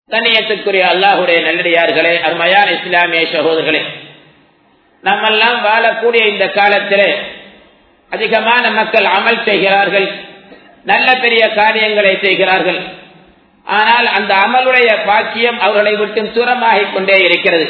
கண்ணியத்துக்குரிய அல்லாஹ்வுடைய நல்லடியார்களே, அருமையான இஸ்லாமிய சகோதரர்களே, நம்மெல்லாம் வாழக்கூடிய இந்த காலத்திலே அதிகமான மக்கள் அமல் செய்கிறார்கள், நல்ல பெரிய காரியங்களை செய்கிறார்கள். ஆனால் அந்த அமலுடைய பாக்கியம் அவர்களை விட்டு தூரமாகிக் கொண்டே இருக்கிறது.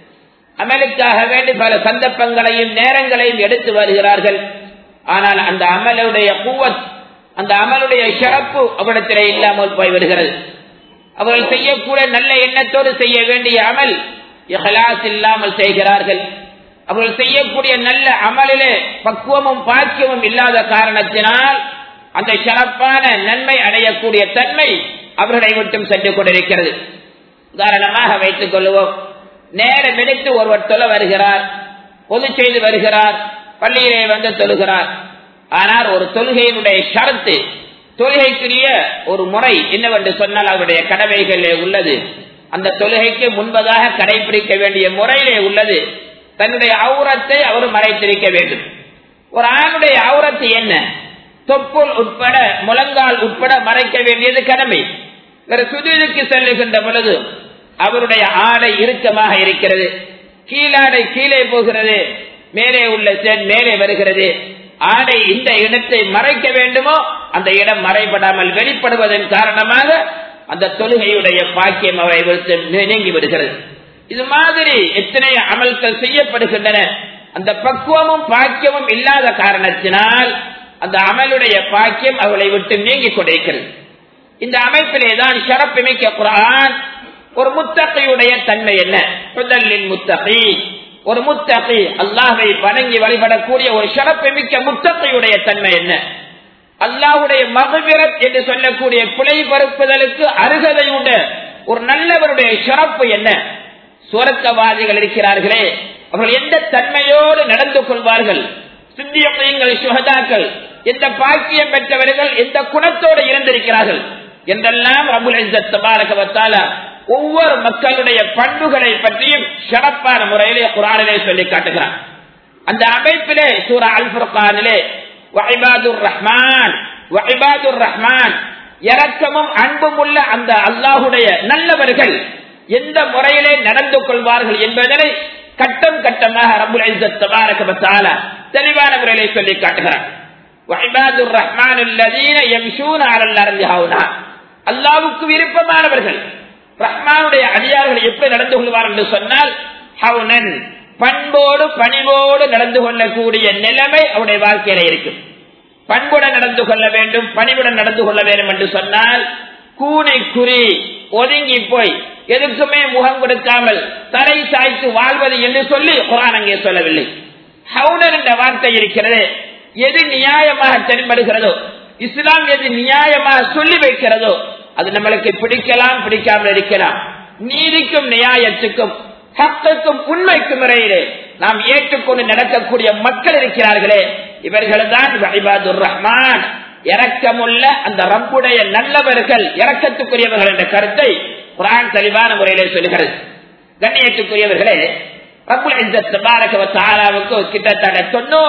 அமலுக்காக வேண்டி பல சந்தர்ப்பங்களையும் நேரங்களையும் எடுத்து வருகிறார்கள். ஆனால் அந்த அமலுடைய குவத், அந்த அமலுடைய சிறப்பு அவரிடத்திலே இல்லாமல் போய் வருகிறது. அவர்கள் செய்யக்கூடிய நல்ல எண்ணத்தோடு செய்ய வேண்டிய அமல் இஹ்லாஸ் இல்லாமல் செய்கிறார்கள். அவர்கள் செய்யக்கூடிய நல்ல அமலிலே பக்குவமும் பாக்கியமும் இல்லாத காரணத்தினால் அந்த சிறப்பான நன்மை அடையக்கூடிய தன்மை அவர்களை விட்டும் சென்று கொண்டிருக்கிறது. உதாரணமாக வைத்துக் கொள்வோம், நேரம் எடுத்து ஒருவர் தொழ வருகிறார், பொது செய்து வருகிறார், பள்ளியிலே வந்து தொழுகிறார். ஆனால் ஒரு தொழுகையினுடைய ஷரத்து, தொழுகைக்குரிய ஒரு முறை என்னவென்று சொன்னால் அவருடைய கடமைகளிலே உள்ளது. அந்த தொழுகைக்கு முன்பதாக கடைபிடிக்க வேண்டிய முறையிலே உள்ளது. தன்னுடைய அவுரத்தை அவர் மறைத்திருக்க வேண்டும். ஒரு ஆணுடைய அவுரத்து என்ன? தொப்புள் உட்பட முழங்கால் உட்பட மறைக்க வேண்டியது கடமை. வேறு சுஜூதுக்கு செல்லுகின்ற பொழுது அவருடைய ஆடை இறுக்கமாக இருக்கிறது, கீழாடை கீழே போகிறது, மேலே உள்ள சென் மேலே வருகிறது. ஆடை இந்த இடத்தை மறைக்க வேண்டுமோ அந்த இடம் மறைபடாமல் வெளிப்படுவதன் காரணமாக அந்த தொழுகையுடைய பாக்கியம் அவரை நீங்கி விடுகிறது. இது மாதிரி எத்தனை அமல்கள் செய்யப்படுகின்றன. அந்த பக்குவமும் பாக்கியமும் இல்லாத காரணத்தினால் அந்த அமலுடைய பாக்கியம் அவளை விட்டு நீங்கி கொண்டிருக்கிறது. இந்த அமைப்பிலேதான் ஷரப்பு மிக்க குர்ஆன் ஒரு முத்தகியுடைய தன்மை என்ன? முதலில் முத்தகி, ஒரு முத்தகி அல்லாஹ்வை வணங்கி வழிபடக்கூடிய ஒரு ஷரப்பு மிக்க முத்தகியுடைய தன்மை என்ன? அல்லாஹ்வுடைய மக்ஃபிரத் என்று சொல்லக்கூடிய பிழை பொறுப்புதலுக்கு அருகதை உண்டு ஒரு நல்லவருடைய ஷரப்பு என்ன? சுவர்க்கவாதிகள் இருக்கிறார்களே, அவர்கள் எந்த தன்மையோடு நடந்து கொள்வார்கள்? சித்தியங்கள், சுஹதாக்கள் எந்த பாக்கியம் பெற்றவர்கள், எந்த குணத்தோடு இருந்திருக்கிறார்கள் என்றெல்லாம் ரப்புல் இஸ்ஸத் தபாரக வ தஆலா ஒவ்வொரு மக்களுடைய பண்புகளை பற்றியும் சிறப்பான முறையிலே குர்ஆனிலே சொல்லி காட்டுகிறார். அந்த அமைப்பிலே சூரா அல் ஃபுர்கானிலே வஇபாதுர் ரஹ்மான், வஇபாதுர் ரஹ்மான் இரக்கமும் அன்பும் உள்ள அந்த அல்லாஹ்வுடைய நல்லவர்கள் எந்த முறையிலே நடந்து கொள்வார்கள் என்பதனை கட்டம் கட்டமாக ரப்புல் இஸ்ஸத் தபாரக வ தஆலா தெளிவான முறையிலே சொல்லி காட்டுகிறார். வஇபாதுர் ரஹ்மான் அல்லதீன யம்ஷூன அலல் அர்தி ஹௌனா, அல்லாஹ்வுக்கு விருப்பமானவர்கள் ரஹ்மானுடைய அடியார்கள் எப்படி நடந்து கொள்வார்கள் என்று சொன்னால் ஹௌனன், பண்போடு பணிவோடு நடந்து கொள்ளக்கூடிய நிலைமை அவருடைய வாழ்க்கையில இருக்கும். பண்புடன் நடந்து கொள்ள வேண்டும், பணிவுடன் நடந்து கொள்ள வேண்டும் என்று சொன்னால் கூனி குறி ஒதுங்கி போய் எதுக்குமே முகம் கொடுக்காமல் தரை சாய்த்து வாழ்வது என்று சொல்லி குர்ஆன் அங்கே சொல்லவில்லை. ஹௌனன் என்ற வார்த்தை இருக்கிறது, எது நியாயமாக தென்படுகிறதோ, இஸ்லாம் எது நியாயமாக சொல்லி வைக்கிறதோ அது நம்மளுக்கு பிடிக்கலாம், பிடிக்காமல் இருக்கலாம். நீதிக்கும் நியாயத்துக்கும் ஹக்குக்கும் உண்மைக்கும் இடையிலே நாம் ஏற்றுக்கொண்டு நடக்கக்கூடிய மக்கள் இருக்கிறார்களே, இவர்கள் தான் வஇபாதுர் ரஹ்மான், இரக்கமுள்ள அந்த ரப்புடைய நல்லவர்கள், இரக்கத்துக்குரியவர்கள் என்ற கருத்தை குர்ஆன் தெளிவான முறையிலே சொல்லுகிறது. கண்ணியத்துக்குரியவர்களே, ரப்புல் இஸ்ஸத் தபாரக வ தஆலாவுக்கு கிட்டத்தட்ட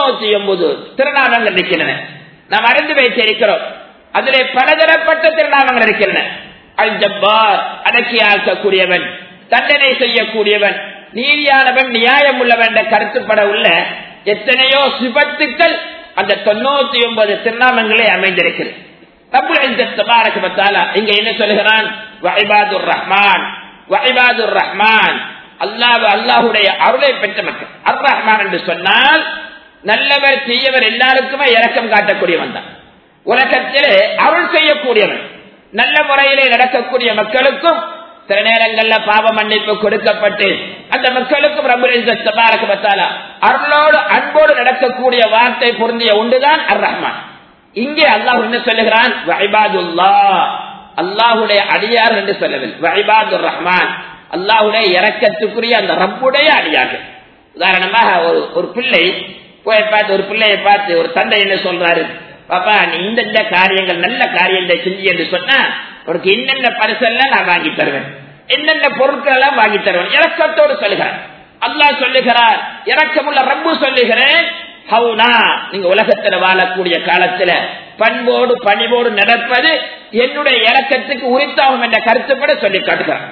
99 திருநாமங்கள் இருக்கின்றன. நாம் அறிந்து வைத்திருக்கிறோம். அதிலே பலதரப்பட்ட திருநாமங்கள் இருக்கின்றன. அல் ஜப்பார், அடக்கியாக்கக்கூடியவன், தண்டனை செய்யக்கூடியவன், நீதியானவன், நியாயம் உள்ளவன் என்ற கருத்துப்பட உள்ள எத்தனையோ சிபத்துக்கள் அந்த 99 திருநாமங்களே அமைந்திருக்கிறது. ரப்புல் இஸ்ஸத் தபாரக வ தஆலா இங்க என்ன சொல்கிறான்? வஇபாதுர் ரஹ்மான், வஇபாதுர் ரஹ்மான், அல்லாஹ்வுடைய அருளை பெற்ற மக்கள். அர் ரஹ்மான் என்று சொன்னால் நல்லவர் செய்யவர் எல்லாருக்குமே இரக்கம் காட்டக்கூடியவன் தான். உலகத்திலே அருள் செய்யக்கூடியவன், நல்ல முறையிலே நடக்கக்கூடிய மக்களுக்கும் சில நேரங்கள்ல பாவ மன்னிப்பு கொடுக்கப்பட்டு அந்த மக்களுக்கும் ரப்புல் இஸ்ஸத் தபாரக வ தஆலா அருளோடு அன்போடு நடக்கக்கூடிய வார்த்தை பொருந்திய ஒன்றுதான் அர் ரஹ்மான். இங்கே அல்லாஹ் என்ன சொல்லுகிறான்? வஇபாதுல்லாஹ், அல்லாஹ்வுடைய அடியார் என்று சொல்லவில்லை. வஇபாதுர் ரஹ்மான், அல்லாஹ்வுடைய இரக்கத்துக்குரிய அந்த ரப்புடைய அடியார்கள். உதாரணமாக ஒரு பிள்ளை போய் பார்த்து, ஒரு பிள்ளையை பார்த்து ஒரு தந்தை என்ன சொல்றாரு? பாப்பா, நீ இந்த காரியங்கள் நல்ல காரியத்தை செஞ்சு என்று சொன்னா உனக்கு என்னென்ன பரிசெல்லாம் நான் வாங்கி தருவேன், என்னென்ன பொருட்கள் எல்லாம் வாங்கி தருவேன், இரக்கத்தோடு சொல்லுகிறார். அல்லாஹ் சொல்லுகிறார், இரக்கமுள்ள ரப்பு சொல்லுகிறேன், ஹவுனா, நீங்க உலகத்துல வாழக்கூடிய காலத்துல பண்போடு பணிவோடு நடப்பது என்னுடைய இரக்கத்துக்கு உரித்தாகும் என்ற கருத்துப்பட சொல்லி காட்டுகிறார்.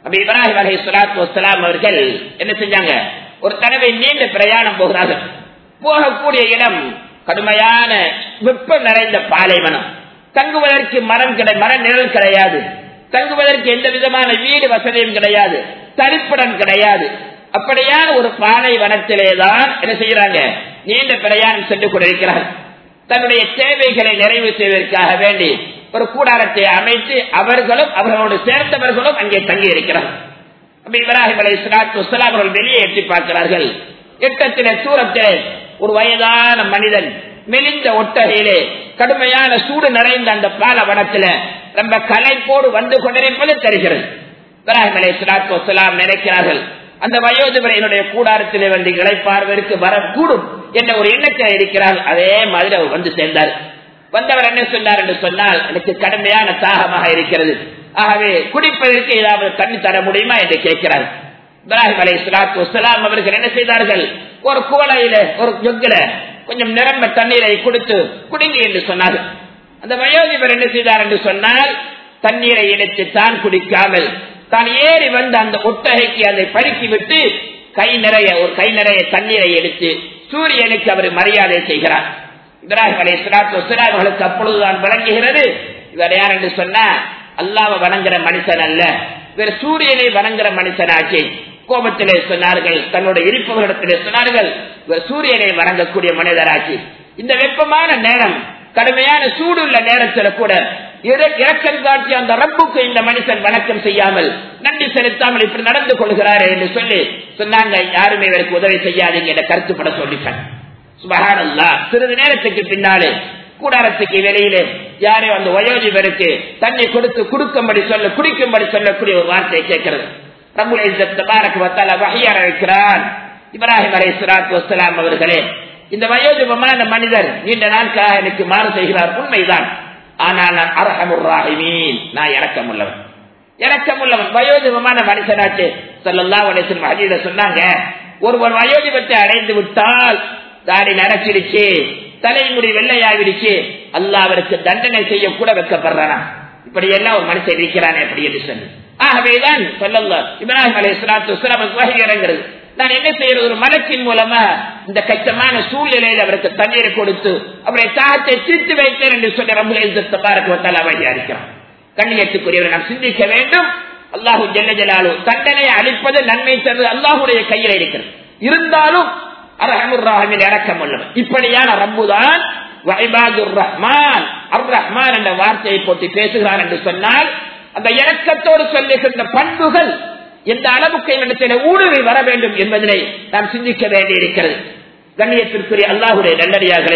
அப்ப இப்ராஹிம் அலைஹிஸ்ஸலாத்து வஸ்ஸலாம் அவர்கள் என்ன செஞ்சாங்க, ஒரு தடவை நீண்ட பிரயாணம் போகிறார்கள். போகக்கூடிய இடம் கடுமையான வெப்பம் நிறைந்த பாலைவனம். தங்குவதற்கு மர நிழல் கிடையாது, தங்குவதற்கு எந்த விதமான வீடு வசதியும் கிடையாது, தரிப்பிடம் கிடையாது. அப்படியான ஒரு பாலைவனத்திலேதான் என்ன செய்யறாங்க, நீண்ட பிரயாணம் சென்று கொண்டிருக்கிறார்கள். தன்னுடைய தேவைகளை நிறைவு செய்வதற்காக வேண்டி ஒரு கூடாரத்தை அமைத்து அவர்களும் அவர்களோடு சேர்ந்தவர்களும் அங்கே தங்கி இருக்கிறார்கள். இப்ராஹிம் அலைஹிஸ்ஸலாத்து வஸ்ஸலாம் அவர்கள் வெளியே எட்டி பார்க்கிறார்கள். எட்டத்திலே தூரத்திலே ஒரு வயதான மனிதன் மெலிந்த ஒட்டகையிலே கடுமையான சூடு நிறைந்த அந்த பாலைவனத்தில ரொம்ப களைப்போடு வந்து கொண்டிருப்பது தெரிகிறது. இப்ராஹிம் அலைஹிஸ்ஸலாத்து வஸ்ஸலாம் நினைக்கிறார்கள், அந்த வயோதிபர் என்னுடைய கூடாரத்திலே வந்து இளைப்பாறுவதற்கு வரக்கூடும் என்ற ஒரு எண்ணத்தில் இருக்கிறார். அதே மாதிரி அவர் வந்து சேர்ந்தார். வந்தவர் என்ன சொன்னார் என்று சொன்னால், எனக்கு கடுமையான தாகமாக இருக்கிறது, ஆகவே குடிப்பதற்கு ஏதாவது தண்ணி தர முடியுமா என்று கேட்கிறார். இப்ராஹிம் அலைஹிஸ்ஸலாத்து வஸ்ஸலாம் அவர்கள் என்ன செய்தார்கள், ஒரு கோலையில ஒரு ஜொக்கில கொஞ்சம் நிரம்ப தண்ணீரை கொடுத்து குடிங்க என்று சொன்னார்கள். அந்த வயோதிபர் என்ன செய்தார் என்று சொன்னால், தண்ணீரை எடுத்து தான் குடிக்காமல் தான் ஏறி வந்து அந்த ஒட்டகைக்கு அதை பருக்கி விட்டு கை நிறைய தண்ணீரை எடுத்து சூரியனுக்கு அவர் மரியாதை செய்கிறார். இப்ராஹிம் அலைஹிஸ்ஸலாத்து வஸ்ஸலாம் அவர்களுக்கு அப்பொழுதுதான் விளங்குகிறது, இவர் யார் என்று சொன்னா அல்லாஹ்வை வணங்குற மனுஷன் அல்ல, இவர் சூரியனை வணங்குற மனுஷனாக்கி கோபத்திலே சொன்னார்கள், தன்னுடைய இருப்பவர்களிடத்திலே சொன்னார்கள், இவர் சூரியனை வணங்கக்கூடிய மனிதராக்கி இந்த வெப்பமான நேரம் கடுமையான சூடுள்ள நேரத்தில் கூட இறக்கம் காட்டி அந்த ரப்புக்கு இந்த மனுஷன் வணக்கம் செய்யாமல் நன்றி செலுத்தாமல் இப்படி நடந்து கொள்கிறாரே என்று சொல்லி சொன்னாங்க. யாருமே இவருக்கு உதவி செய்யாதீங்க என்ற கருத்துப்பட சொல்லிட்டாங்க. சுப்ஹானல்லாஹ். சிறிது நேரத்துக்கு பின்னாலே கூடாரத்துக்கு வெளியிலே யாரோ அந்த வயோதிபருக்கு தண்ணி கொடுத்து குடிக்கும்படி சொல்லக்கூடிய ஒரு வார்த்தையை கேட்கிறது. ரப்புல் இஸ்ஸத் தபாரக வ தஆலா வஹி இறக்கிறான். இப்ராஹிம் அலைஹிஸ்ஸலாத்து வஸ்ஸலாம் அவர்களே, இந்த வயோதிபமான மனிதர் நீண்ட நாட்களாக எனக்கு மாறு செய்கிறார், உண்மைதான். ஆனால் நான் அர்ஹமுர் ராஹிமீன், நான் இரக்கமுள்ளவன். வயோதிபமான மனுஷனாச்சு ஸல்லல்லாஹு அலைஹி வஸல்லம் ஹதீஸ்ல சொன்னாங்க, ஒருவர் வயோதிபத்தை அடைந்து விட்டால் தாடி நரைச்சிடுச்சு, தலைமுடி வெள்ளையாகிடுச்சு, அல்லாஹ் அவருக்கு தண்டனை செய்ய கூட வைக்கப்படுறானா, இப்படி எல்லாம் ஒரு மனுஷன் இருக்கிறானே அப்படி என்று சொல்லி. ஆகவேதான் ஸல்லல்லாஹு இப்ராஹிம் அலைஹிஸ்ஸலாத்து வஸ்ஸலாம் வஹி இறங்குகிறது. நான் என்ன செய்யறது, ஒரு மலக்கின் மூலமா இந்த கஷ்டமான சூழ்நிலையில் அவருக்கு தண்ணீரை கொடுத்து அவருடைய தாகத்தை தீர்த்து வைத்தேன் என்று சொல்லி ரப்புல் இஸ்ஸத் தபாரக வ தஆலா வஹி அறிக்கிறார். கண்ணியத்துக்குரியவர் நாம் சிந்திக்க வேண்டும். அல்லாஹு ஜல்ல ஜலாலுஹு தண்டனை அளிப்பது நன்மை தருவது அல்லாஹ்வுடைய கையில் இருக்கிறது. இருந்தாலும் அர்ஹமுர் ராஹிமீன் இரக்கமுள்ளவன். இப்படியான ரப்புதான் வஇபாதுர் ரஹ்மான் அர் ரஹ்மான் என்ற வார்த்தையை போட்டு பேசுகிறார் என்று சொன்னால், அந்த இரக்கத்தோடு சொல்லுகின்ற பண்புகள் எந்த அளவுக்கு என்னிடத்தில் ஊடுருவி வர வேண்டும் என்பதனை நாம் சிந்திக்க வேண்டியிருக்கிறது. கண்ணியத்திற்குரிய அல்லாஹ்வுடைய நல்லடியார்களே,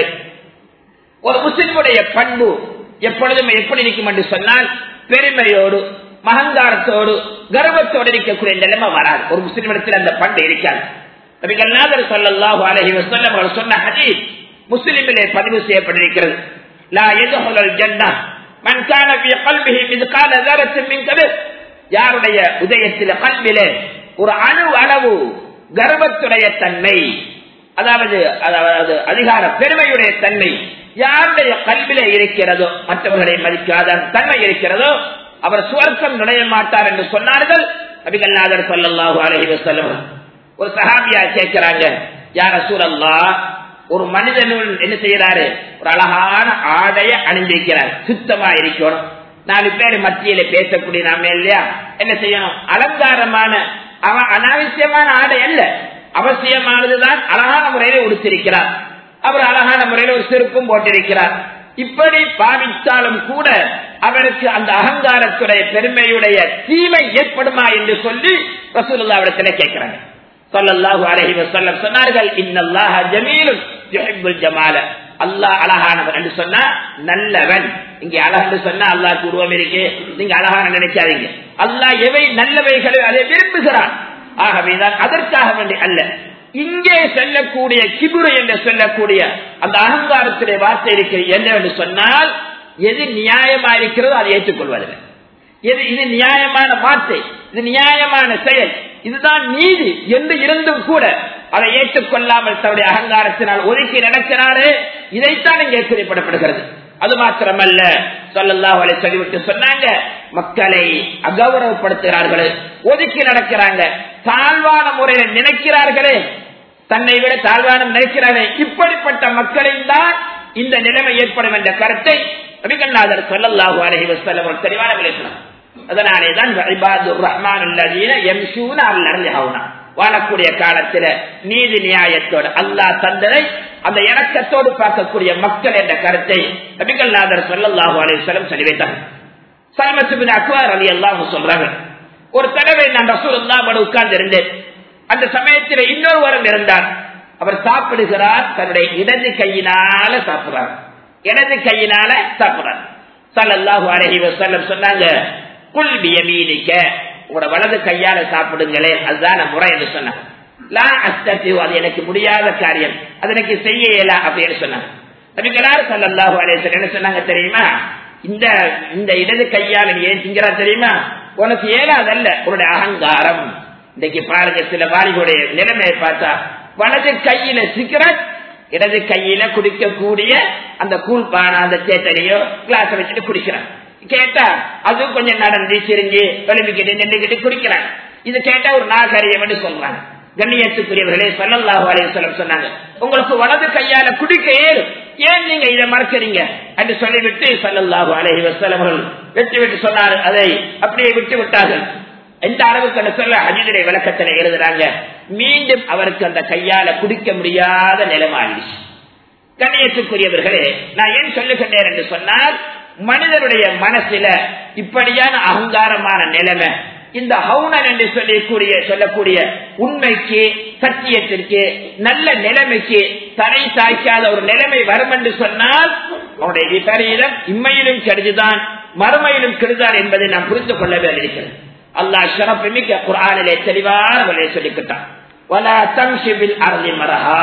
ஒரு முஸ்லிமுடைய பண்பு எப்பொழுதும் எப்படி இருக்கும் என்று சொன்னால், பெருமையோடு மகங்காரத்தோடு கர்வத்தோடு இருக்கக்கூடிய நிலைமை வராது. ஒரு முஸ்லிமிடத்தில் அந்த பண்பு இருக்காது. நபிகள் நாயகம் ஸல்லல்லாஹு அலைஹி வஸல்லம் அவர்கள் சொன்ன ஹதீஸ் முஸ்லிமிலே பதிவு செய்யப்பட்டிருக்கிறது. லா யதுஹுல் ஜன்னah மன் கான ஃபீ கல்பிஹி மிஸ்கால தரத்தின் மின் கபிர். யாருடைய உதயத்திலே கல்விலே ஒரு அளவு கர்வத்துடைய தன்மை, அதாவது அதிகார பெருமையுடைய தன்மை யாருடைய கல்விலே இருக்கிறதோ, மற்றவர்களை மதிக்காத தன்மை இருக்கிறதோ, அவர் சுவர்க்கம் நுழைய மாட்டார் என்று சொன்னார்கள் நபிகள் நாயகம் ஸல்லல்லாஹு அலைஹி வஸல்லம். ஒரு சஹாபியா கேட்கிறாங்க, யா ரசூலல்லாஹ், ஒரு மனிதன் என்ன செய்யறாரு, ஒரு அழகான ஆடைய அணிந்திருக்கிறார், சுத்தமா இருக்கணும், 4 பேர் மத்தியில பேசக்கூடிய நாம இல்லையா, என்ன செய்யணும், அலங்காரமான அனாவசியமான ஆடை அல்ல, அவசியமானதுதான் அழகான முறையில உடுத்திருக்கிறார், அவர் அழகான முறையில ஒரு செருப்பும் போட்டிருக்கிறார். இப்படி பாவித்தாலும் கூட அவருக்கு அந்த அகங்காரத்துடைய பெருமையுடைய தீமை ஏற்படுமா என்று சொல்லி ரசூலுல்லாஹ் இடத்துல கேட்கிறாங்க. ஸல்லல்லாஹு அலைஹி வஸல்லம் சொன்னார்கள், இன்னல்லாஹ ஜமீலுன் யுஹிப்புல் ஜமால. அல்லாஹ் அழகானவன் என்று சொன்னா நல்லவன். இங்கே அழகு சொன்னா அல்லாஹ்க்கு உருவம் இருக்கு, நீங்க அழகான நினைக்காதீங்க. அல்லாஹ் எவை நல்லவைகளை அதை விரும்புகிறான். ஆகவேதான் அதற்காக வேண்டி அல்ல. இங்கே சொல்லக்கூடிய கிபுரு என்று சொல்லக்கூடிய அந்த அகங்காரத்திலே வார்த்தை இருக்கிறது என்னவென்று சொன்னால், எது நியாயமா இருக்கிறதோ அதை ஏற்றுக்கொள்வதில்லை. இது நியாயமான வார்த்தை, இது நியாயமான செயல், இதுதான் நீதி என்று இருந்தும் கூட அதை ஏற்றுக்கொள்ளாமல் தன்னுடைய அகங்காரத்தினால் ஒதுக்கி நடக்கிறாரே, இதைத்தான் இங்கே குறிப்பிடப்படுகிறது. அது மாத்திரமல்ல, ஸல்லல்லாஹு அலைஹி சொல்லிவிட்டு சொன்னாங்க, மக்களை அகௌரவப்படுத்துகிறார்களே, ஒதுக்கி நடக்கிறாங்க, தாழ்வான முறையில் நினைக்கிறார்களே, தன்னை விட தாழ்வான நினைக்கிறார்களே, இப்படிப்பட்ட மக்களின் தான் இந்த நிலைமை ஏற்படும் என்ற கருத்தை நபிகள்நாதர் ஸல்லல்லாஹு அலைஹி வஸல்லம் தெளிவான விளக்கினார். அதனாலேதான் இபாதுர் ரஹ்மான் அல்லதீன யம்ஷூன அலல் அர்லி ஹௌனா, வாழக்கூடிய காலத்தில் நீதி நியாயத்தோடு அல்லாஹ் தந்ததை அந்த இணக்கத்தோடு பார்க்கக்கூடிய மக்கள் என்ற கருத்தை நபிகள்நாதர் ஸல்லல்லாஹு அலைஹி வஸல்லம் சொல்லி வைத்தார். ஸல்மத் பின் அக்வர் ரலியல்லாஹு சொல்றாங்க, ஒரு தடவை நான் ரசூலுல்லாஹ் உட்கார்ந்து இருந்தேன். அந்த சமயத்தில் இன்னொருவரும் இருந்தார். அவர் சாப்பிடுகிறார், தன்னுடைய இடது கையினால சாப்பிடுறார், இடது கையினால சாப்பிடுறார். ஸல்லல்லாஹு அலைஹி வஸல்லம் சொன்னாங்க, குல் பியமீனிக, உங்களோட வலது கையால சாப்பிடுங்களே, அதுதான் முறை என்று சொன்னாங்க. லா அஸ்ததிஉ, அது எனக்கு முடியாத காரியம், அது எனக்கு செய்ய இயல அப்படின்னு சொன்னாங்க. நபிகளார் ஸல்லல்லாஹு அலைஹி வஸல்லம் என்ன சொன்னாங்க தெரியுமா? இந்த இடது கையால நீ ஏன் திங்கிறா தெரியுமா? உனக்கு ஏலாதல்ல, உன்னுடைய அகங்காரம். இன்னைக்கு பாருங்க, சில வாலிபுடைய நிலைமையை பார்த்தா, வலது கையில சிகரெட், இடது கையில குடிக்கக்கூடிய அந்த கூழ்பான அந்த சேட்டனையோ கிளாஸ் வச்சுட்டு குடிக்கிறான். கேட்டா அது கொஞ்சம் நடந்து சிரிஞ்சு எழுப்பிக்கிட்டு நின்றுகிட்டு குடிக்கிறாங்க. இது கேட்டா ஒரு நாகரியம் என்று சொல்றாங்க. கண்ணியத்துக்குரியவர்களே, ஸல்லல்லாஹு அலைஹி வஸல்லம் சொன்னாங்க, உங்களுக்கு வலது கையால குடிக்க ஏறும், ஏன் நீங்க இதை மறக்கிறீங்க என்று சொல்லிவிட்டு ஸல்லல்லாஹு அலைஹி வஸல்லம் விட்டு சொன்னார். அதை அப்படியே விட்டு விட்டார்கள். எந்த அளவுக்கு சொல்ல ஹதீஸுடைய விளக்கத்தில் எழுதுறாங்க, மீண்டும் அவருக்கு அந்த கையால குடிக்க முடியாத நிலைமை ஆயிடுச்சு. கண்ணியத்துக்குரியவர்களே, நான் ஏன் சொல்லுகின்றேன் என்று சொன்னால், மனிதனுடைய மனசுல இப்படியான அகங்காரமான நிலைமை, இந்த ஹவுனன் என்று சொல்லக்கூடிய உண்மைக்கு, சத்தியத்திற்கு, நல்ல நிலைமைக்கு தலை சாய்க்காத ஒரு நிலைமை வரும் என்று சொன்னால், அவனுடைய விபரீதம் இம்மையிலும் கெடுதுதான், மறுமையிலும் கெடுதான் என்பதை நாம் புரிந்து கொள்ள வேண்டியிருக்கிறது. அல்லாஹ் ஷரஃப் மிக்க குர்ஆனிலே தெளிவான வழியை சொல்லிக்கிட்டான், வலா தம்ஷி பில் அர்லி மரஹா,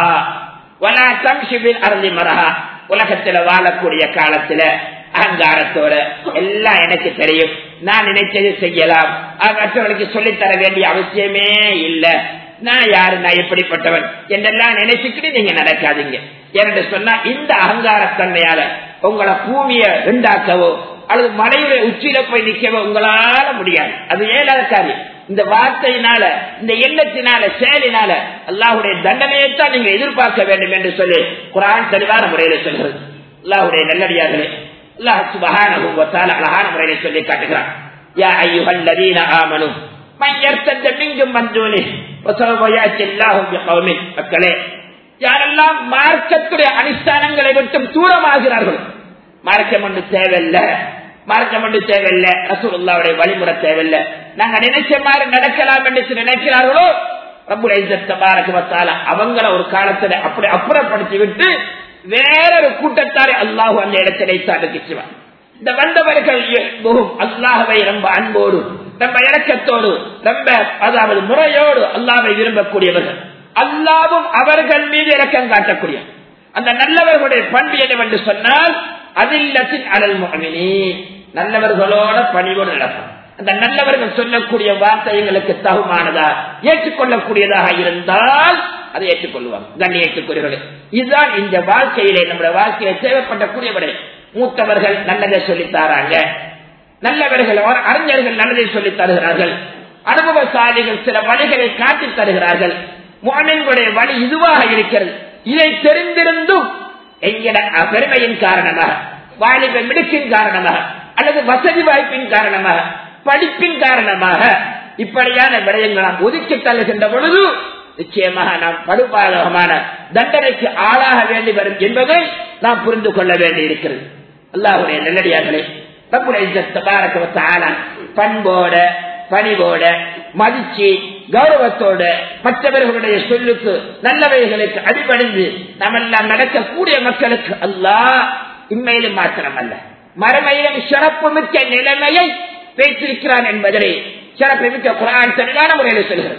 வலா தம்ஷி பில் அர்லி மரஹா. உலகத்துல வாழக்கூடிய காலத்துல அகங்காரத்தோட எல்லாம் எனக்கு தெரியும், நான் நினைச்சது செய்யலாம், மற்றவர்களுக்கு சொல்லித்தர வேண்டிய அவசியமே இல்லை, நான் யாரு, நான் எப்படிப்பட்டவன் என்றெல்லாம் நினைச்சுக்கிட்டு நீங்க நடக்காதீங்க. என்று சொன்னா, இந்த அகங்காரத்தன்மையால உங்களை பூமியை உண்டாக்கவோ அல்லது மலையுடைய உச்சியில போய் நிற்கவோ உங்களால முடியாது. அது ஏழாத காரியம். இந்த வார்த்தையினால, இந்த எண்ணத்தினால, செயலினால அல்லாஹுடைய தண்டனையைத்தான் நீங்க எதிர்பார்க்க வேண்டும் என்று சொல்லி குர்ஆன் தெளிவான முறையில சொல்கிறது. அல்லாஹுடைய நல்லடியார்களே, அல்லாஹ் சுப்ஹானஹு வ தஆலா அழகான முறையில சொல்லி காட்டுகிறான், யா அய்யுஹல்லதீன ஆமனு மன் யர்தத மின்கும் அன் தூனிஹி வஸௌஃப யாத்தி அல்லாஹு பிகௌமின். மக்களே, யாரெல்லாம் மார்க்கத்துடைய அனுஷ்டானங்களை விட்டு தூரமாகிறார்கள், மார்க்கம் ஒன்று தேவையில்லை, மார்க்கம் ஒன்று தேவையில்லை, ரசூலுல்லாஹ்வுடைய வழிமுறை தேவையில்லை, நாங்க நினைச்ச மாதிரி நடக்கலாம் என்று நினைக்கிறார்களோ, ரப்புல் இஸ்ஸத் தபாரக வ தஆலா அவங்கள ஒரு காலத்துல அப்படி அப்புறப்படுத்தி விட்டு வேறொரு கூட்டத்தாரை அல்லாஹ் அந்த இடத்திலே சாதிக்குவான். இந்த வந்தவர்கள் அல்லாஹ்வை ரொம்ப அன்போடு, ரொம்ப இரக்கத்தோடு, ரொம்ப அதாவது முறையோடு அல்லாஹ்வை விரும்பக்கூடியவர்கள், அல்லாஹ்வும் அவர்கள் மீது இரக்கம் காட்டக்கூடிய அந்த நல்லவர்களுடைய பண்பு என்னவென்று சொன்னால், அதில்லத்தின் அலல் முஃமினீன், நல்லவர்களோட பணிவோடு நடக்கும். அந்த நல்லவர்கள் சொல்லக்கூடிய வார்த்தைகளுக்கு தகுமானதா, ஏற்றுக்கொள்ளக்கூடியதாக இருந்தால் அதை ஏற்றுக்கொள்வாங்க. கண்ணியத்துக்குரியவர்கள், இதுதான் இந்த வாழ்க்கையிலே, நம்முடைய வாழ்க்கையில தேவைப்படக்கூடியவர்கள். மூத்தவர்கள் நல்லதை சொல்லித்தாராங்க, நல்லவர்கள் அறிஞர்கள் நல்லதை சொல்லித் தருகிறார்கள், அனுபவசாலிகள் சில வழிகளை காட்டித் தருகிறார்கள். முஃமின்களுடைய வழி இதுவாக இருக்கிறது. இதை தெரிந்திருந்தும் எங்கட பெருமையின் காரணமாக, வாலிப மிடுக்கின் காரணமாக, அல்லது வசதி வாய்ப்பின் காரணமாக, படிப்பின் காரணமாக இப்படியான விடயங்கள் நாம் ஒதுக்கி தள்ளுகின்ற பொழுது நிச்சயமாக நாம் படுபாதகமான தண்டனைக்கு ஆளாக வேண்டி வரும் என்பதை நாம் புரிந்து கொள்ள வேண்டி இருக்கிறது. அல்லாஹ்வுடைய நல்லடியார்களே, ரப்புல் இஸ்ஸத் தபாரக வ தஆலா பண்போட, பணிவோட, மதிச்சு, கௌரவத்தோட, மற்றவர்களுடைய சொல்லுக்கு, நல்லவைகளுக்கு அடிபணிந்து நாமெல்லாம் நடக்கக்கூடிய மக்களுக்கு அல்லாஹ் இம்மையிலும் மாத்திரம் அல்ல, மறுமையிலும் சிறப்பு மிக்க நிலைமையை வைத்திருக்கிறான் என்பதை சிறப்பு மிக்க குர்ஆன் தெளிவான முறையில் சொல்கிறது.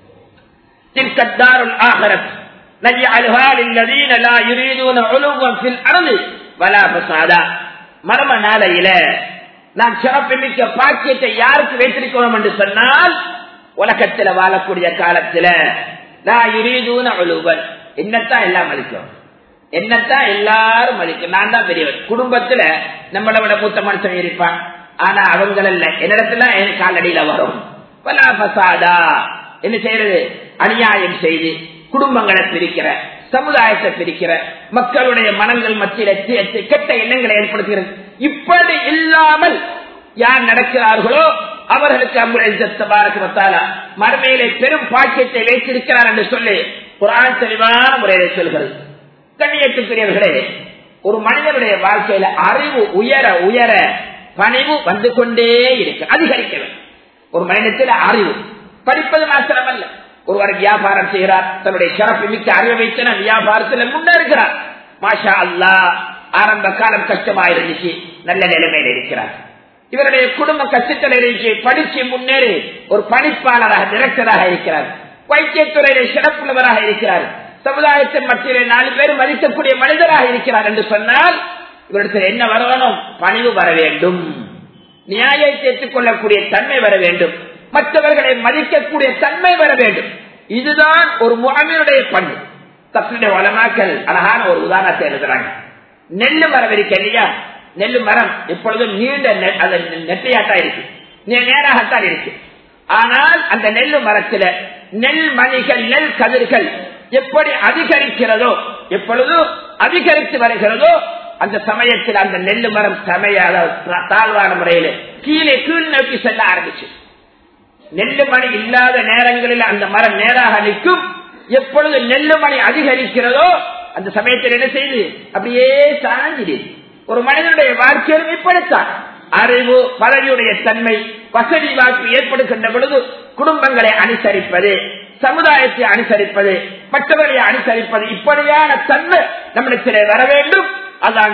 تلك الدار الآخرة نجعلها للذين لا يريدون علوا في الأرض ولا فسادا. மர்ம நாளையில நாம் சிறப்பு மிக்க பாக்கியத்தை யாருக்கு வைத்திருக்கிறோம் என்று சொன்னால், உலகத்தில் வாழக்கூடிய காலத்தில் லா யுரீதுன உலுவன், என்னத்தான் எல்லாம் அளிக்கும், என்னத்தான் எல்லாரும் மதிக்கும். நான் தான் பெரியவர். குடும்பத்துல நம்மளை விட மூத்த மனுஷன் இருப்பான். ஆனா அவங்கள என்னிடத்துல காலடியில வரும். பலா பசாதா என்ன செய்யறது? அநியாயம் செய்து குடும்பங்களை பிரிக்கிற, சமுதாயத்தை பிரிக்கிற, மக்களுடைய மனங்கள் மத்தியில கெட்ட எண்ணங்களை ஏற்படுத்துகிறது. இப்படி இல்லாமல் யார் நடக்கிறார்களோ அவர்களுக்கு மறுமையிலே பெரும் பாக்கியத்தை வைத்திருக்கிறார் என்று சொல்லி குர்ஆன் தெளிவான முறையிலே சொல்கிறது. கண்ணியத்துக்குரியவர்களே, ஒரு மனிதனுடைய வாழ்க்கையில அறிவு உயர உயர பணிவு வந்து கொண்டே இருக்கு, அதிகரிக்க வேண்டும். ஒரு மனிதத்தில் அறிவு படிப்பது மாத்திரமல்ல. ஒருவர் வியாபாரம் செய்கிறார், தன்னுடைய சிறப்பு மிக்க அறிவை வைத்து வியாபாரத்தில் முன்னேறுகிறார். மாஷா அல்லாஹ், ஆரம்ப காலம் கஷ்டமா இருந்துச்சு, நல்ல நிலைமையில் இருக்கிறார். இவருடைய குடும்ப கஷ்டத்தில் இருந்து படிச்சு முன்னேறி ஒரு பணிப்பாளராக, டிரெக்டராக இருக்கிறார். வைத்தியத்துறையிலே சிறப்புள்ளவராக இருக்கிறார். சமுதாயத்தின் மத்தியிலே 4 பேர் மதிக்கக்கூடிய மனிதராக இருக்கிறார் என்று சொன்னால் இவரிடத்தில் என்ன வரணும்? பணிவு வர வேண்டும், நியாயத்தை ஏற்றுக்கொள்ளக்கூடிய தன்மை வர வேண்டும், மற்றவர்களை மதிக்கக்கூடிய தன்மை வர வேண்டும். இதுதான் ஒரு முஅமினுடைய பண்பு. தப்சீருடைய உலமாக்கள் அழகான ஒரு உதாரணத்தை எழுதுறாங்க. நெல்லு மரம் இருக்க இல்லையா? நெல்லு மரம் எப்பொழுதும் நீண்ட நெட்டையாத்தான் இருக்கு, நேராகத்தான் இருக்கு. ஆனால் அந்த நெல்லு மரத்துல நெல் மணிகள், நெல் கதிர்கள் எப்படி அதிகரிக்கிறதோ, எப்பொழுது அதிகரித்து வருகிறதோ அந்த சமயத்தில் அந்த நெல்லு மரம் தாழ்வான முறையில் கீழே கீழ் நோக்கி செல்ல ஆரம்பிச்சு. நெல்லு மணி இல்லாத நேரங்களில் அந்த மரம் நேராக நிற்கும். எப்பொழுது நெல்லு மணி அதிகரிக்கிறதோ அந்த சமயத்தில் என்ன செய்து அப்படியே சாஞ்சிடு. ஒரு மனிதனுடைய வாழ்க்கையிலும் இப்படித்தான் அறிவு, பதவியுடைய தன்மை, வசதி வாய்ப்பு ஏற்படுகின்ற பொழுது குடும்பங்களை அனுசரிப்பது, சமுதாயத்தை அனுசரிப்பது, மற்றவர்களை அனுசரிப்பது, இப்படியான தன்மை நம்மிடத்திலே வர வேண்டும். அதான்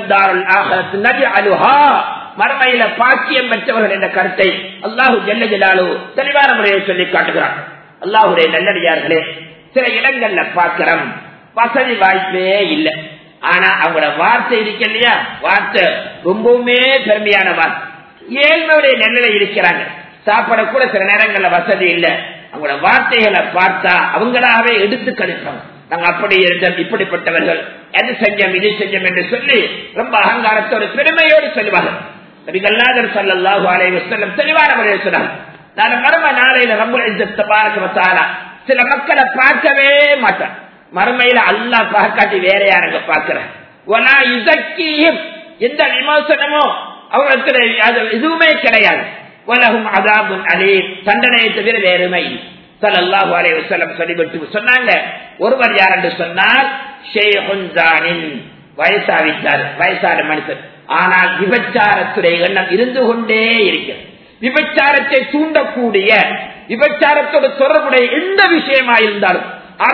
மறுமையில பாக்கியம் பெற்றவர்கள் என்ற கருத்தை அல்லாஹு ஜல்ல ஜலாலுஹு தெளிவான முறையை சொல்லி காட்டுகிறார். அல்லாஹுடைய நல்லடியார்களே, சில இடங்கள்ல பார்க்கிறோம் வசதி வாய்ப்பே இல்லை, ஆனா அவங்களோட வார்த்தை இருக்கு இல்லையா, வார்த்தை ரொம்பவுமே பெருமையான வார்த்தை. ஏழ்மையுடைய நிலையில இருக்கிறாங்க, சாப்பிட கூட சில நேரங்கள்ல வசதி இல்லை. அவங்களோட வார்த்தைகளை பார்த்தா அவங்களாவே எடுத்து கழிப்பாங்க. நாங்க அப்படி இருந்தோம், இப்படிப்பட்டவர்கள், எது செஞ்சோம் இது செஞ்சோம் என்று சொல்லி ரொம்ப அகங்காரத்தோடு பெருமையோடு சொல்லுவார்கள். நபிகள் ஸல்லல்லாஹு அலைஹி வஸல்லம் தெளிவான முறையில் சொன்னாங்க, நான் மறுமை நாளையில ரப்புல் இஸ்ஸத் தபாரக வ தஆலா சில மக்களை பார்க்கவே மாட்டான். மறுமையில அல்லாஹ் பார்க்காட்டி வேற யாருங்க பார்க்கிறேன். வலா யுஸக்கிஹிம், எந்த விமோசனமோ அவங்களுக்கு எதுவுமே கிடையாது. வலஹும் அஸாபுன் அலீம், தண்டனையை தவிர வேறுமை. ஸல்லல்லாஹு அலைஹி வஸல்லம் சொல்லிவிட்டு சொன்னாங்க, ஒருவர் யார் என்று சொன்னால் ஷைஹுன் ஜானின், வயசாவிட்டார், வயசான மனிதர், ஆனால் விபச்சாரத்துடைய எண்ணம் இருந்து கொண்டே இருக்கிறது. விபச்சாரத்தை தூண்டக்கூடிய, விபச்சாரத்தோடு தொடர்புடைய எந்த விஷயமா இருந்தாலும்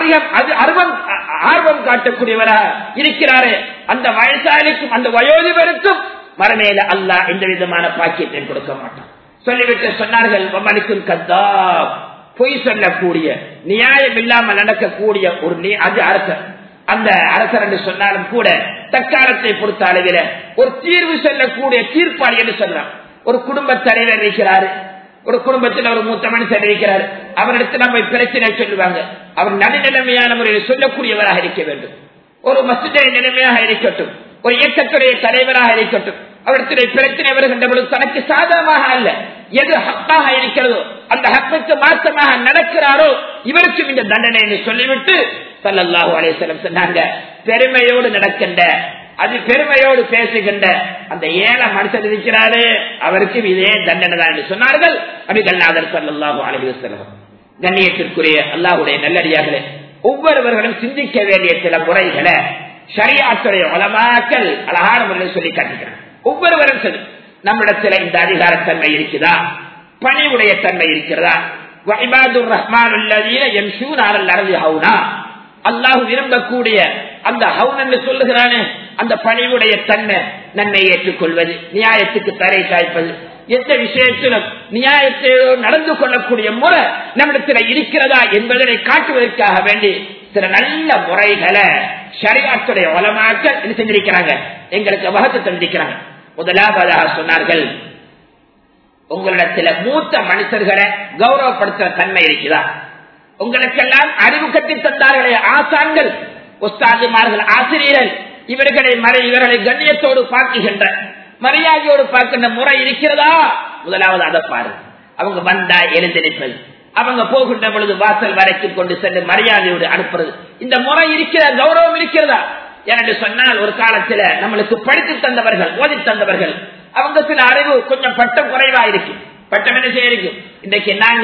ஆர்வம் காட்டக்கூடியவராக இருக்கிறாரே, அந்த வயசாளிக்கும் அந்த வயோதிபருக்கும் மறுமையில அல்லாஹ் எந்த விதமான பாக்கியத்தை கொடுக்க மாட்டான். சொல்லிவிட்டு சொன்னார்கள், வமலிக்கும் கத்தாப், பொய் சொல்லக்கூடிய, நியாயம் இல்லாமல் நடக்கக்கூடிய ஒரு அது அரசர். அந்த அரசர் என்று சொன்னாலும் கூட தற்காலத்தை பொறுத்த அளவில் ஒரு தீர்வு சொல்லக்கூடிய தீர்ப்பாளி என்று சொல்லலாம். ஒரு குடும்ப தலைவர் இருக்கிறாரு, ஒரு குடும்பத்தில் ஒரு மூத்த மனுஷன் இருக்கிறார், அவரிடத்தில் நம்ம பிரச்சனை சொல்லுவாங்க, அவர் நடுநிலைமையான முறையில் சொல்லக்கூடியவராக இருக்க வேண்டும். ஒரு மஸ்ஜிதை நிலைமையாக இருக்கட்டும், ஒரு இயக்கத்துடைய தலைவராக இருக்கட்டும், அவரிடத்தில் பிரச்சனை வருகின்ற பொழுது தனக்கு சாதகமாக அல்ல, எது ஹக்காக இருக்கிறதோ அந்த ஹக்குக்கு மாற்றமாக நடக்கிறாரோ இவருக்கும் இந்த தண்டனை என்று சொல்லிவிட்டு ஸல்லல்லாஹு அலைஹி வஸல்லம் சொன்னாங்க, பெருமையோடு நடக்கின்ற, அது பெருமையோடு பேசுகின்ற அந்த ஏழை மனுஷன் இருக்கிறாரு, அவருக்கு இதே தண்டனை தான் என்று சொன்னார்கள் நபிகள் நாயகம் ஸல்லல்லாஹு அலைஹி வஸல்லம். கண்ணியத்திற்குரிய அல்லாஹ்வுடைய நல்லடியார்களே, ஒவ்வொருவர்களும் சிந்திக்க வேண்டிய சில முறைகளை ஷரியத்துடைய உலமாக்கள் அழகான முறையில் சொல்லி காட்டுகிறார். ஒவ்வொருவரும் சரி, நம்மிடத்தில் இந்த அதிகாரத்தன்மை இருக்குதா, பணிவுடைய தன்மை இருக்கிறதா? வஇபாதுர் ரஹ்மான் அல்லதீன யம்ஷூன அலல் அர்தி ஹௌனா, அல்லாஹ் விரும்பக்கூடிய அந்த ஹவுன் என்று சொல்லுகிறானே அந்த பணிவுடைய தன்மை, நன்மை ஏற்றுக்கொள்வது, நியாயத்துக்கு தரை சாய்ப்பது, எந்த விஷயத்திலும் நியாயத்தோடு நடந்து கொள்ளக்கூடிய முறை நம்மிடத்தில் இருக்கிறதா என்பதனை காட்டுவதற்காக வேண்டி சில நல்ல முறைகளை ஷரியத்துடைய உலமாக்கள் என்ன செஞ்சிருக்கிறாங்க, எங்களுக்கு வகுத்து தந்திருக்கிறாங்க. முதலாவதாக சொன்னார்கள், உங்களிடத்தில் மூத்த மனுஷர்களை கௌரவப்படுத்துற தன்மை இருக்குதா? உங்களுக்கெல்லாம் அறிவு கட்டி தந்தார்களே ஆசான்கள், உஸ்தாதுமார்கள், ஆசிரியர்கள் இவர்களை கண்ணியத்தோடு பார்க்கின்ற, மரியாதையோடு பார்க்கின்ற முறை இருக்கிறதா? முதலாவது அதை பாரு. அவங்க வந்தா எழுந்திருப்பது, அவங்க போகின்ற பொழுது வாசல் வரைக்கும் கொண்டு சென்று மரியாதையோடு அனுப்புறது, இந்த முறை இருக்கிற கௌரவம் இருக்கிறதா என்று சொன்னால், ஒரு காலத்துல நம்மளுக்கு படித்து தந்தவர்கள், ஓதி தந்தவர்கள், அவங்க சில அறிவு கொஞ்சம் பட்டம் குறைவா இருக்கு. பட்டம் என்ன செய்ய இருக்கும்? இன்றைக்கு நாங்க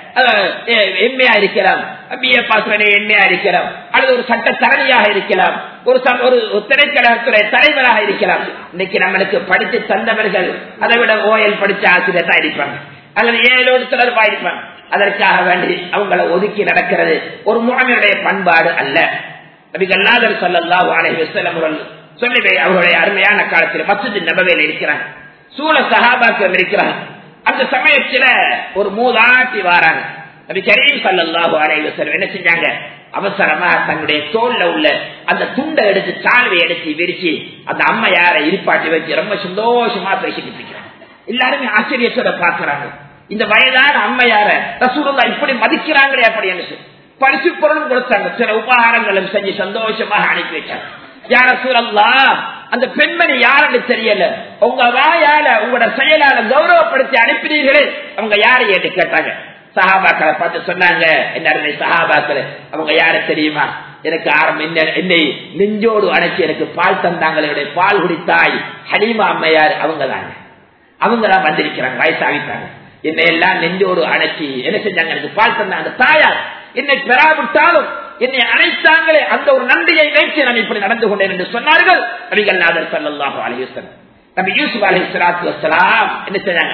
எம்ஏயா இருக்கிறோம், பிஏ பாஸ் பண்ணி எம்ஏயா இருக்கிறோம், அல்லது ஒரு சட்டத்தரணியாக இருக்கலாம், ஒரு திரைக்கழகத்துறை தலைவராக இருக்கலாம். இன்னைக்கு நம்மளுக்கு படித்து தந்தவர்கள் அதை விட ஓஎல் படிச்ச ஆசிரியர் தான் இருப்பாங்க, அல்லது ஏழோடு தொடர்பா இருப்பாங்க. அதற்காக வேண்டி அவங்களை ஒதுக்கி நடக்கிறது ஒரு முஹம்மதுடைய பண்பாடு அல்ல. நபிகள் நாயகம் ஸல்லல்லாஹு அலைஹி வஸல்லம் சொல்லி அவருடைய அருமையான காலத்தில் மஸ்ஜித் நபவியில் இருக்கிறாங்க, சூழ சஹாபாக்கள் இருக்கிறாங்க. அந்த சமயத்துல ஒரு மூதாட்டி வாராங்க. நபி கரீம் ஸல்லல்லாஹு அலைஹி வஸல்லம் என்ன செஞ்சாங்க? அவசரமா தன்னுடைய தோல்ல உள்ள அந்த துண்டை எடுத்து, சால்வை எடுத்து விரிச்சு அந்த அம்மையாரை இருப்பாட்டி வச்சு ரொம்ப சந்தோஷமா பேசிக்கிட்டு இருக்கிறாங்க. எல்லாருமே ஆச்சரியத்தோட பாக்குறாங்க, இந்த வயதான அம்மையார ரசூலுல்லாஹ் இப்படி மதிக்கிறாங்களே அப்படின்னு சொல்லி பரிசு பொருளும் கொடுத்தாங்க, சில உபகாரங்களும் செஞ்சு சந்தோஷமாக அனுப்பி வச்சாங்க. யா ரசூலல்லாஹ், அந்த பெண்மணி யாருன்னு தெரியல, உங்க வாயால உங்களோட செயலால கௌரவப்படுத்தி அனுப்பினீர்களே, அவங்க யாரை ஏற்று கேட்டாங்க. சஹாபாக்களை பார்த்து சொன்னாங்க, என்ன சஹாபாக்கள், அவங்க யாரு தெரியுமா? எனக்கு என்னை நெஞ்சோடு அணைச்சி எனக்கு பால் தந்தாங்க, என்னுடைய பால் குடித்தாய் ஹலீமா அம்மையார், அவங்க தாங்க, அவங்க தான் வந்திருக்கிறாங்க, வயசாகிட்டாங்க. என்னை எல்லாம் நெஞ்சோடு அணைச்சி என்ன செஞ்சாங்க? எனக்கு பால் தந்தாங்க. தாயார் என்னை பெறாவிட்டாலும் என்னை அழைத்தாங்களே, அந்த ஒரு நன்றியை வைத்து நான் இப்படி நடந்து கொண்டேன் என்று சொன்னார்கள் நபிகள் நாயகம் ஸல்லல்லாஹு அலைஹி வஸல்லம். நபி யூசுப் அலைஹிஸ்ஸலாத்து வஸ்ஸலாம் என்ன செஞ்சாங்க?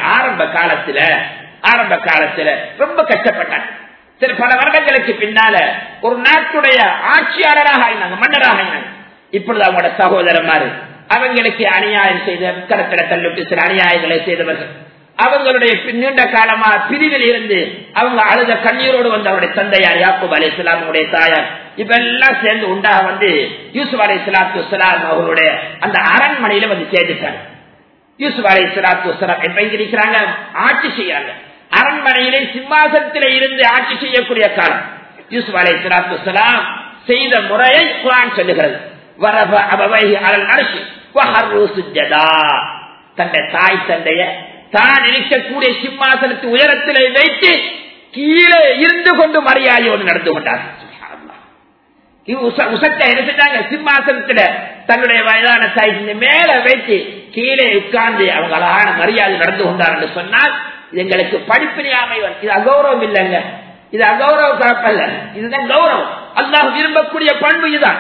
ஆரம்ப காலத்துல ரொம்ப கஷ்டப்பட்டாங்க. சரி, பல வருடங்களுக்கு பின்னால ஒரு நாட்டுடைய ஆட்சியாளராக ஆயினாங்க, மன்னராக ஆயினாங்க. இப்பொழுது அவங்களோட சகோதரமாரு அவங்களுக்கு அநியாயம் செய்த, கரத்தில தள்ளிட்டு சில அநியாயங்களை செய்தவர்கள், அவங்களுடைய நீண்ட காலமா பிரிவில் இருந்து அவங்க அழுத கண்ணீரோடு வந்து அவருடைய தந்தையார் யாக்கூப் அலைஹிஸ்ஸலாமுடைய தாயார் இப்பெல்லாம் சேர்ந்து உண்டாக வந்து யூசுப் அலைஹிஸ்ஸலாத்து வஸ்ஸலாம் அவருடைய அந்த அரண்மனையில வந்து சேர்ந்துட்டாங்க. யூசுப் அலைஹிஸ்ஸலாத்து வஸ்ஸலாம் எப்ப இருக்கிறாங்க? ஆட்சி செய்யறாங்க. அரண்மனையிலே சிம்மாசனத்திலே இருந்து ஆட்சி செய்யக்கூடிய காலம். யூசுப் அலைஹிஸ்ஸலாத்து வஸ்ஸலாம் செய்த முறையை குர்ஆன் சொல்லுகிறது. வரப அபவைஹி அலல் அர்ஷ் வஹர்ரு சுஜ்ஜதா, தன்னுடைய தாய் தந்தைய தான் இருக்கக்கூடிய சிம்மாசனத்து உயரத்திலே வைத்து கீழே இருந்து கொண்டு மரியாதையோடு நடந்து கொண்டார்கள். என்ன செஞ்சாங்க? சிம்மாசனத்துல தன்னுடைய வயதான தாய் மேல வைத்து கீழே உட்கார்ந்து அவங்க அழகான மரியாதை நடந்து கொண்டார் என்று சொன்னால், எங்களுக்கு படிப்பினையாமை. இது அகௌரவம் இல்லைங்க, இது அகௌரவ கலப்பல்ல, இதுதான் கௌரவம். அல்லாஹ் விரும்பக்கூடிய பண்பு இதுதான்.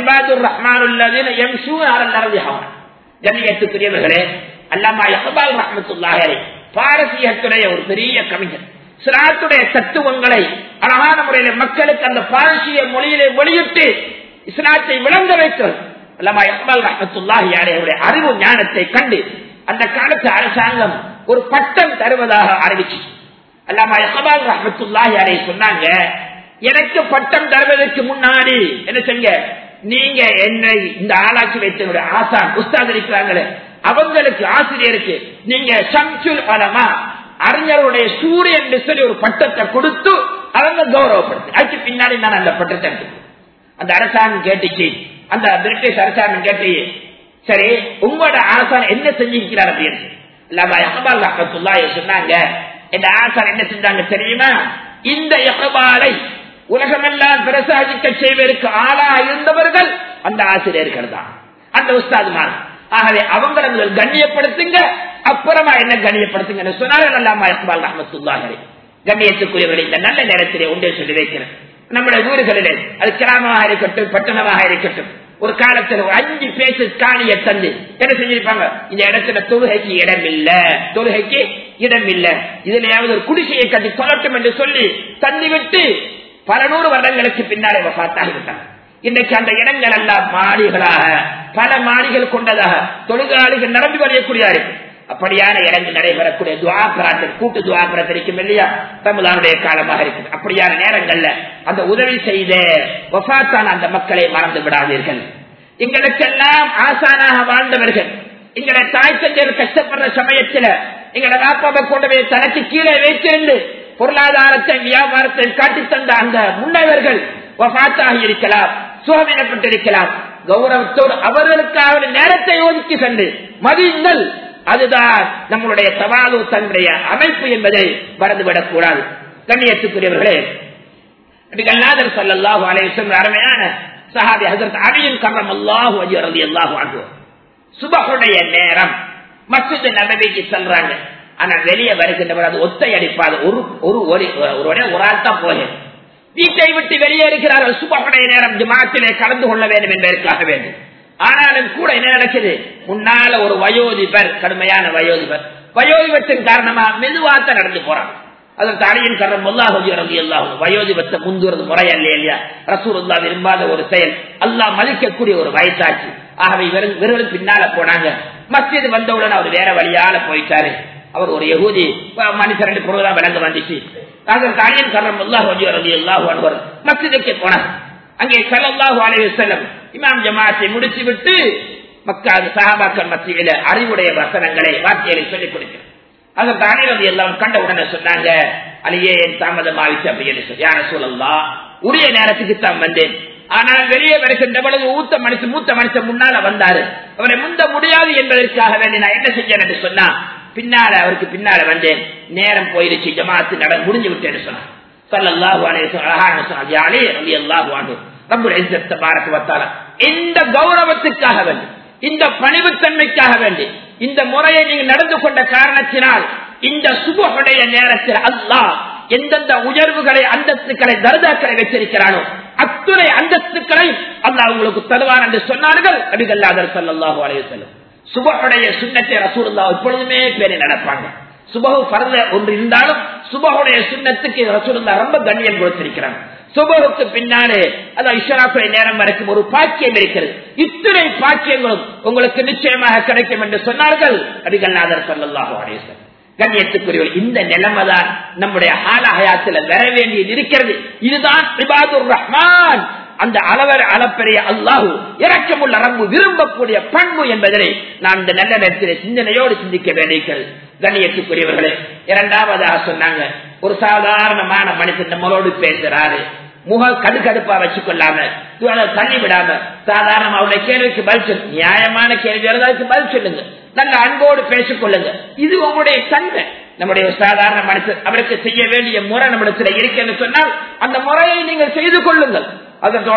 கண்ணியத்துக்குரியவர்களே, அல்லாமா இக்பால் ரஹ்மத்துல்லாஹி அலைஹி பாரசீகத்துடைய ஒரு பெரிய கவிஞர், இஸ்லாத்துடைய தத்துவங்களை அழகான முறையில் மக்களுக்கு அந்த பாரசீக மொழியிலே வெளியிட்டு இஸ்லாத்தை விளங்க வைத்தவர் அல்லாமா இக்பால் ரஹ்மத்துல்லாஹி அலைஹி அறிவு ஞானத்தை கண்டு அந்த காலத்து அரசாங்கம் ஒரு பட்டம் தருவதாக அறிவிச்சு. அல்லாமா இக்பால் ரஹ்மத்துல்லாஹி அலைஹி சொன்னாங்க, எனக்கு பட்டம் தருவதற்கு முன்னாடி என்ன செய்ய, நீங்க என்னை இந்த ஆளாக்கி வைத்த ஆசான் உஸ்தாத் இருக்கிறாங்களே, அவங்களுக்கு ஆசிரியருக்கு நீங்க ஷம்சுல் உலமா, அறிஞருடைய சூரியன் என்று சொல்லி ஒரு பட்டத்தை கொடுத்து அவங்க கௌரவப்படுத்து. அதுக்கு பின்னாடி நான் அந்த பட்டத்தை அந்த அரசாங்கம் கேட்டுச்சு, அந்த பிரிட்டிஷ் அரசாங்கம் கேட்டு, சரி உங்களோட ஆசான் என்ன செஞ்சிருக்கிறார் அப்படின்னு சொன்னாங்க. இந்த ஆசான் என்ன செஞ்சாங்க தெரியுமா? இந்த இக்பாலை உலகமெல்லாம் பிரசாதிக்க செய்வதற்கு ஆளாக இருந்தவர்கள் அந்த ஆசிரியர்கள் தான், அந்த உஸ்தாதுமார். ஆகவே அவங்களை கண்ணியப்படுத்துங்க, அப்புறமா என்ன கண்ணியப்படுத்துங்க சொன்னார்கள் அல்லாமா இக்பால் ரஹ்மத்துல்லாஹி அலைஹி. கண்ணியத்துக்குரியவர்கள், இந்த நல்ல நேரத்திலே ஒன்றே சொல்லி வைக்கிறேன். நம்முடைய ஊர்களிலே அது கிராமமாக இருக்கட்டும் பட்டணமாக இருக்கட்டும், ஒரு காலத்தில் 5 பேச்சு காணியை தந்து என்ன செஞ்சிருப்பாங்க? இந்த இடத்துல தொழுகைக்கு இடம் இல்ல, தொழுகைக்கு இடம் இல்ல, இதுலயாவது ஒரு குடிசையை கட்டி சொல்லட்டும் என்று சொல்லி தந்துவிட்டு பல 100 வருடங்களுக்கு பின்னாலே வஃபாத்தாகிவிட்டாங்க. இன்றைக்கு அந்த இடங்கள் எல்லாம் மாடிகளாக, பல மாடிகள் கொண்டதாக தொழிலாளிகள் நிரம்பி வரையக்கூடியாரு. அப்படியான இடங்கள் நடைபெறக்கூடிய துஆ பிரார்த்தனை, கூட்டு துஆ பிரார்த்தனை இருக்கும் இல்லையா, ரமலானுடைய காலமாக இருக்குது. அப்படியான நேரங்கள்ல அந்த உதவி செய்த வஃபாத்தான அந்த மக்களை மறந்து விடாதீர்கள். எங்களுக்கெல்லாம் ஆசானாக வாழ்ந்தவர்கள், எங்களை தாய் தந்தையர் கஷ்டப்படுற சமயத்தில் எங்களை வாப்பாவை கொண்டு போய் தனக்கு கீழே வைத்திருந்து பொருளாதாரத்தை வியாபாரத்தை காட்டி தந்த அந்த முன்னவர்கள் வஃபாத்தாகி இருக்கலாம். சுகவீனப்பட்டிருக்கலாம், கௌரவத்தோடு அவர்களுக்காக நேரத்தை ஒதுக்கி சென்று மதியுங்கள். அதுதான் நம்மளுடைய தவாலு தன்னுடைய அமைப்பு என்பதை மறந்துவிடக் கூடாது. கண்ணியத்துக்குரியவர்களே, நபிகள் ஸல்லல்லாஹு அலைஹி வஸல்லம் அருமையான சஹாபி ஹஜ்ரத் அலி கர்ரமல்லாஹு வஜஹு ரலியல்லாஹு அன்ஹு சுபஹுடைய நேரம் மஸ்ஜித் நபவிக்கு செல்றாங்க. ஆனா வெளியே வருகின்றவர் அது ஒத்தை அடிப்பாது, ஒரு ஆள் தான் போக வீட்டை விட்டு வெளியே இருக்கிறார்கள். சுபஹுடைய நேரம் ஜமாஅத்திலே கலந்து கொள்ள வேண்டும் என்பதற்காக வேண்டும். ஆனாலும் கூட என்ன நடக்குது, முன்னால ஒரு வயோதிபர், கடுமையான வயோதிபத்தின் காரணமா மெதுவாத்த நடந்து போறாங்க. அதற்கு அலியின் கர்ரமல்லாஹு வஜஹு ரலியல்லாஹு அன்ஹு வயோதிபத்தை முந்துறது முறையா இல்லையா? ரசூலுல்லாஹ் விரும்பாத ஒரு செயல், அல்லாஹ் மதிக்கக்கூடிய ஒரு வயசாச்சு. ஆகவே இவர்களும் பின்னால போனாங்க. மஸ்ஜித் வந்தவுடன் அவர் வேற வழியால போயிட்டாரு. அவர் ஒரு யகூதி மனுஷன் பொருள்தான் விளங்க வந்துச்சு. அதற்கு அலியின் கர்ரமல்லாஹு வஜஹு ரலியல்லாஹு அன்ஹு மஸ்ஜிதுக்கு போனாங்க. அங்கே ஸல்லல்லாஹு அலைஹி வஸல்லம் இமாம் ஜமாஅத்தை முடிச்சு விட்டு மக்கா சஹாபாக்கள் மத்தியில அறிவுடைய வசனங்களை வார்த்தைகளை சொல்லிக் கொடுக்கிறார். அதற்கு அலி ரலியல்லாஹு அன்ஹு கண்ட உடனே சொன்னாங்க, அலியே என் தாமதமாயிச்சு அப்படின்னு சொல்லி, யா ரசூலல்லாஹ் உரிய நேரத்துக்கு தான் வந்தேன். ஆனால் வெளியே வருகின்ற பொழுது மூத்த மனுஷன் முன்னால வந்தாரு, அவரை முந்த முடியாது என்பதற்காக வேண்டி நான் என்ன செஞ்சேன் என்று சொன்னா, அவருக்கு பின்னால வந்தேன், நேரம் போயிருச்சு, ஜமாஅத்து முடிஞ்சு விட்டேன்னு சொன்னார். ஸல்லல்லாஹு அலைஹி வஸல்லம் அழகான சொன்னார், யா அலி ரலியல்லாஹு அன்ஹு ரப்புல் இஸ்ஸத் தபாரக வ தஆலா இந்த கௌரவத்துக்காக வேண்டி, இந்த பணிவுத்தன்மைக்காக வேண்டி, இந்த முறையை நீங்க நடந்து கொண்ட காரணத்தினால் இந்த சுபஹுடைய நேரத்தில் அல்லாஹ் எந்தெந்த உயர்வுகளை அந்தஸ்துக்களை தர்ஜாக்களை வச்சிருக்கிறானோ அத்துணை அந்தஸ்துக்களை அல்லாஹ் உங்களுக்கு தருவார் என்று சொன்னார்கள் நபிகள் ஸல்லல்லாஹு அலைஹி வஸல்லம். சுபஹுடைய சுன்னத்தை ரசூலுல்லாஹ் எப்பொழுதுமே பேணி நடப்பாங்க. சுபஹு ஃபர்த ஒன்று இருந்தாலும் சுபஹுடைய சுன்னத்துக்கு ரசூலுல்லாஹ் ரொம்ப கண்ணியம் கொடுத்திருக்கிறாங்க. சுபஹுக்கு பின்னாலே அதாவது இஷ்ராஃபுடைய நேரம் வரைக்கும் ஒரு பாக்கியம் இருக்கிறது. இத்தனை பாக்கியங்களும் உங்களுக்கு நிச்சயமாக கிடைக்கும் என்று சொன்னார்கள் நபிகள் ஸல்லல்லாஹு அலைஹி வஸல்லம். கண்ணியத்துக்குரியவர், இந்த நிலைமைதான் நம்முடைய ஹயாத்தில் வர வேண்டியது இருக்கிறது. இதுதான் இபாதுர் ரஹ்மான், அந்த அளப்பெரிய அல்லாஹு இரக்கமுள்ள ரப்பு விரும்பக்கூடிய பண்பு என்பதனை நாம் இந்த நல்ல நேரத்திலே சிந்தனையோடு சிந்திக்க வேண்டியிருக்கிறது. கண்ணியத்துக்குரியவர்களே, இரண்டாவதாக சொன்னாங்க, ஒரு சாதாரணமான மனுஷன் நம்மளோடு பேசுறாரு, முக கடுக்கடுப்பா வச்சு கொள்ளாம தள்ளி விடாம சாதாரண அவருடைய கேள்விக்கு பதில் சொல்லுங்க, நியாயமான கேள்வி அதுக்கு பதில் சொல்லுங்க, நல்ல அன்போடு பேசிக் கொள்ளுங்க. இது உங்களுடைய தன்மை. நம்முடைய சாதாரண மனுஷன் அவருக்கு செய்ய வேண்டிய முறை நம்மிடத்தில் இருக்குன்னு சொன்னால் அந்த முறையை நீங்கள் செய்து கொள்ளுங்கள். அதற்கு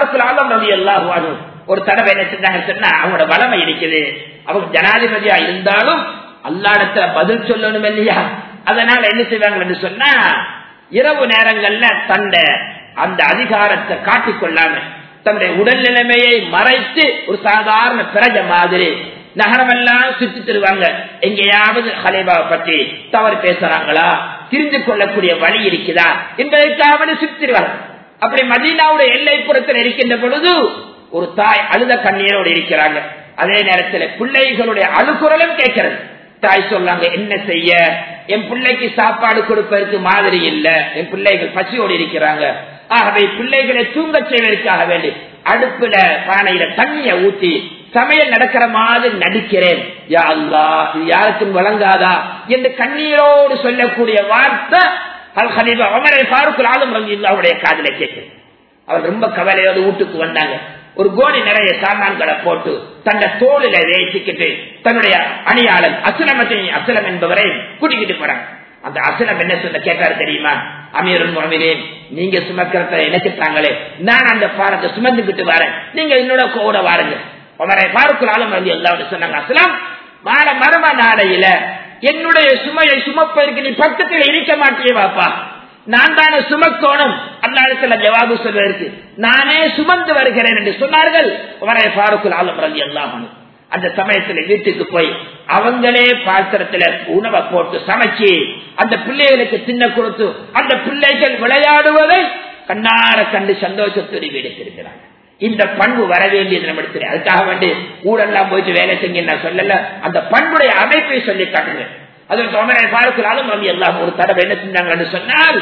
ஒரு தடவை என்ன செஞ்சாங்க சொன்னா, அவங்களோட வளமை இருக்குது, அவங்க ஜனாதிபதியா இருந்தாலும் அல்லாஹ்விடத்துல பதில் சொல்லணும் இல்லையா? அதனால என்ன செய்வாங்க என்று சொன்னா, இரவு நேரங்கள்ல அந்த அதிகாரத்தை காட்டிக்கொள்ளாம தன்னுடைய உடல் நிலைமையை மறைத்து ஒரு சாதாரண பிரஜை மாதிரி நகரமெல்லாம் சுற்றி தருவாங்க. எங்கேயாவது ஹலீஃபாவை பற்றி தவறு பேசுறாங்களா, தெரிந்து கொள்ளக்கூடிய வழி இருக்குதா என்பதற்காக சுற்றிடுவாங்க. அப்படி மதீனாவுடைய எல்லைப்புறத்தில் இருக்கின்ற பொழுது ஒரு தாய் அழுத கண்ணீரோடு இருக்கிறாங்க. அதே நேரத்தில் பிள்ளைகளுடைய அழுகுரலும் கேட்கிறது. தாய் சொல்லாங்க, என்ன செய்ய, என் பிள்ளைக்கு சாப்பாடு கொடுப்பதற்கு மாதிரி இல்ல, என் பிள்ளைகள் பசியோடு இருக்கிறாங்க. ஆகவே பிள்ளைகளை தூங்க செய்வதற்காக வேண்டி அடுப்புல பானையில தண்ணிய ஊத்தி சமையல் நடக்கிற மாதிரி நடிக்கிறேன். யா அல்லாஹ், இது யாருக்கும் வழங்காதா என்று கண்ணீரோடு சொல்லக்கூடிய வார்த்தை அல் ஹலீஃபா உமர் ஃபாரூக் ஆலம் ரலியல்லாஹு காதில கேட்குது. அவர் ரொம்ப கவலையோடு வீட்டுக்கு வந்தாங்க. ஒரு கோணி நிறைய சாமான்களை போட்டு தன்னை தோளில வேசிக்கிட்டு தன்னுடைய அணியாளன் அஸ்லம் என்பவரை கூட்டிக்கிட்டு போறாங்க. அந்த அஸ்லம் என்ன சொல்ல கேட்டாரு தெரியுமா? அமீருல் முஃமினீன், நீங்க சுமக்கிறத எனக்கு தாங்களே, நான் அந்த பாரத்தை சுமந்துக்கிட்டு வரேன், நீங்க என்னோட கூட வாருங்க. உமர் ஃபாரூக் ஆலம் ரலியல்லாஹு சொன்னாங்க, அஸ்லம், மர்ம நாளையில என்னுடைய சுமையை சுமப்பதற்கு நீ பக்கத்தில் இருக்க மாட்டியே வாப்பா, நான் தானே சுமக்கோணும். அல்லாஹ்விடத்தில் ஜவாபு சொல்வதற்கு நானே சுமந்து வருகிறேன் என்று சொன்னார்கள் உமர் ஃபாரூக் ஆலம் ரலியல்லாஹு அன்ஹு. அந்த சமயத்தில் வீட்டுக்கு போய் அவங்களே பாத்திரத்துல உணவை போட்டு சமைச்சு அந்த பிள்ளைகளுக்கு தின்ன கொடுத்து அந்த பிள்ளைகள் விளையாடுவதை கண்ணார கண்டு சந்தோஷத்தோடு வீடு திருக்கிறாங்க. இந்த பண்பு வர வேண்டியது நம்ம எடுத்து, அதுக்காக வேண்டி ஊரெல்லாம் போயிட்டு வேலை செஞ்சு நான் சொல்லல, அந்த பண்புடைய அமைப்பை சொல்லி காட்டுங்க. அதற்கு உமர் ஃபாரூக் ஆலம் ரலியல்லாஹு ஒரு தடவை என்ன செஞ்சாங்கன்னு சொன்னால்,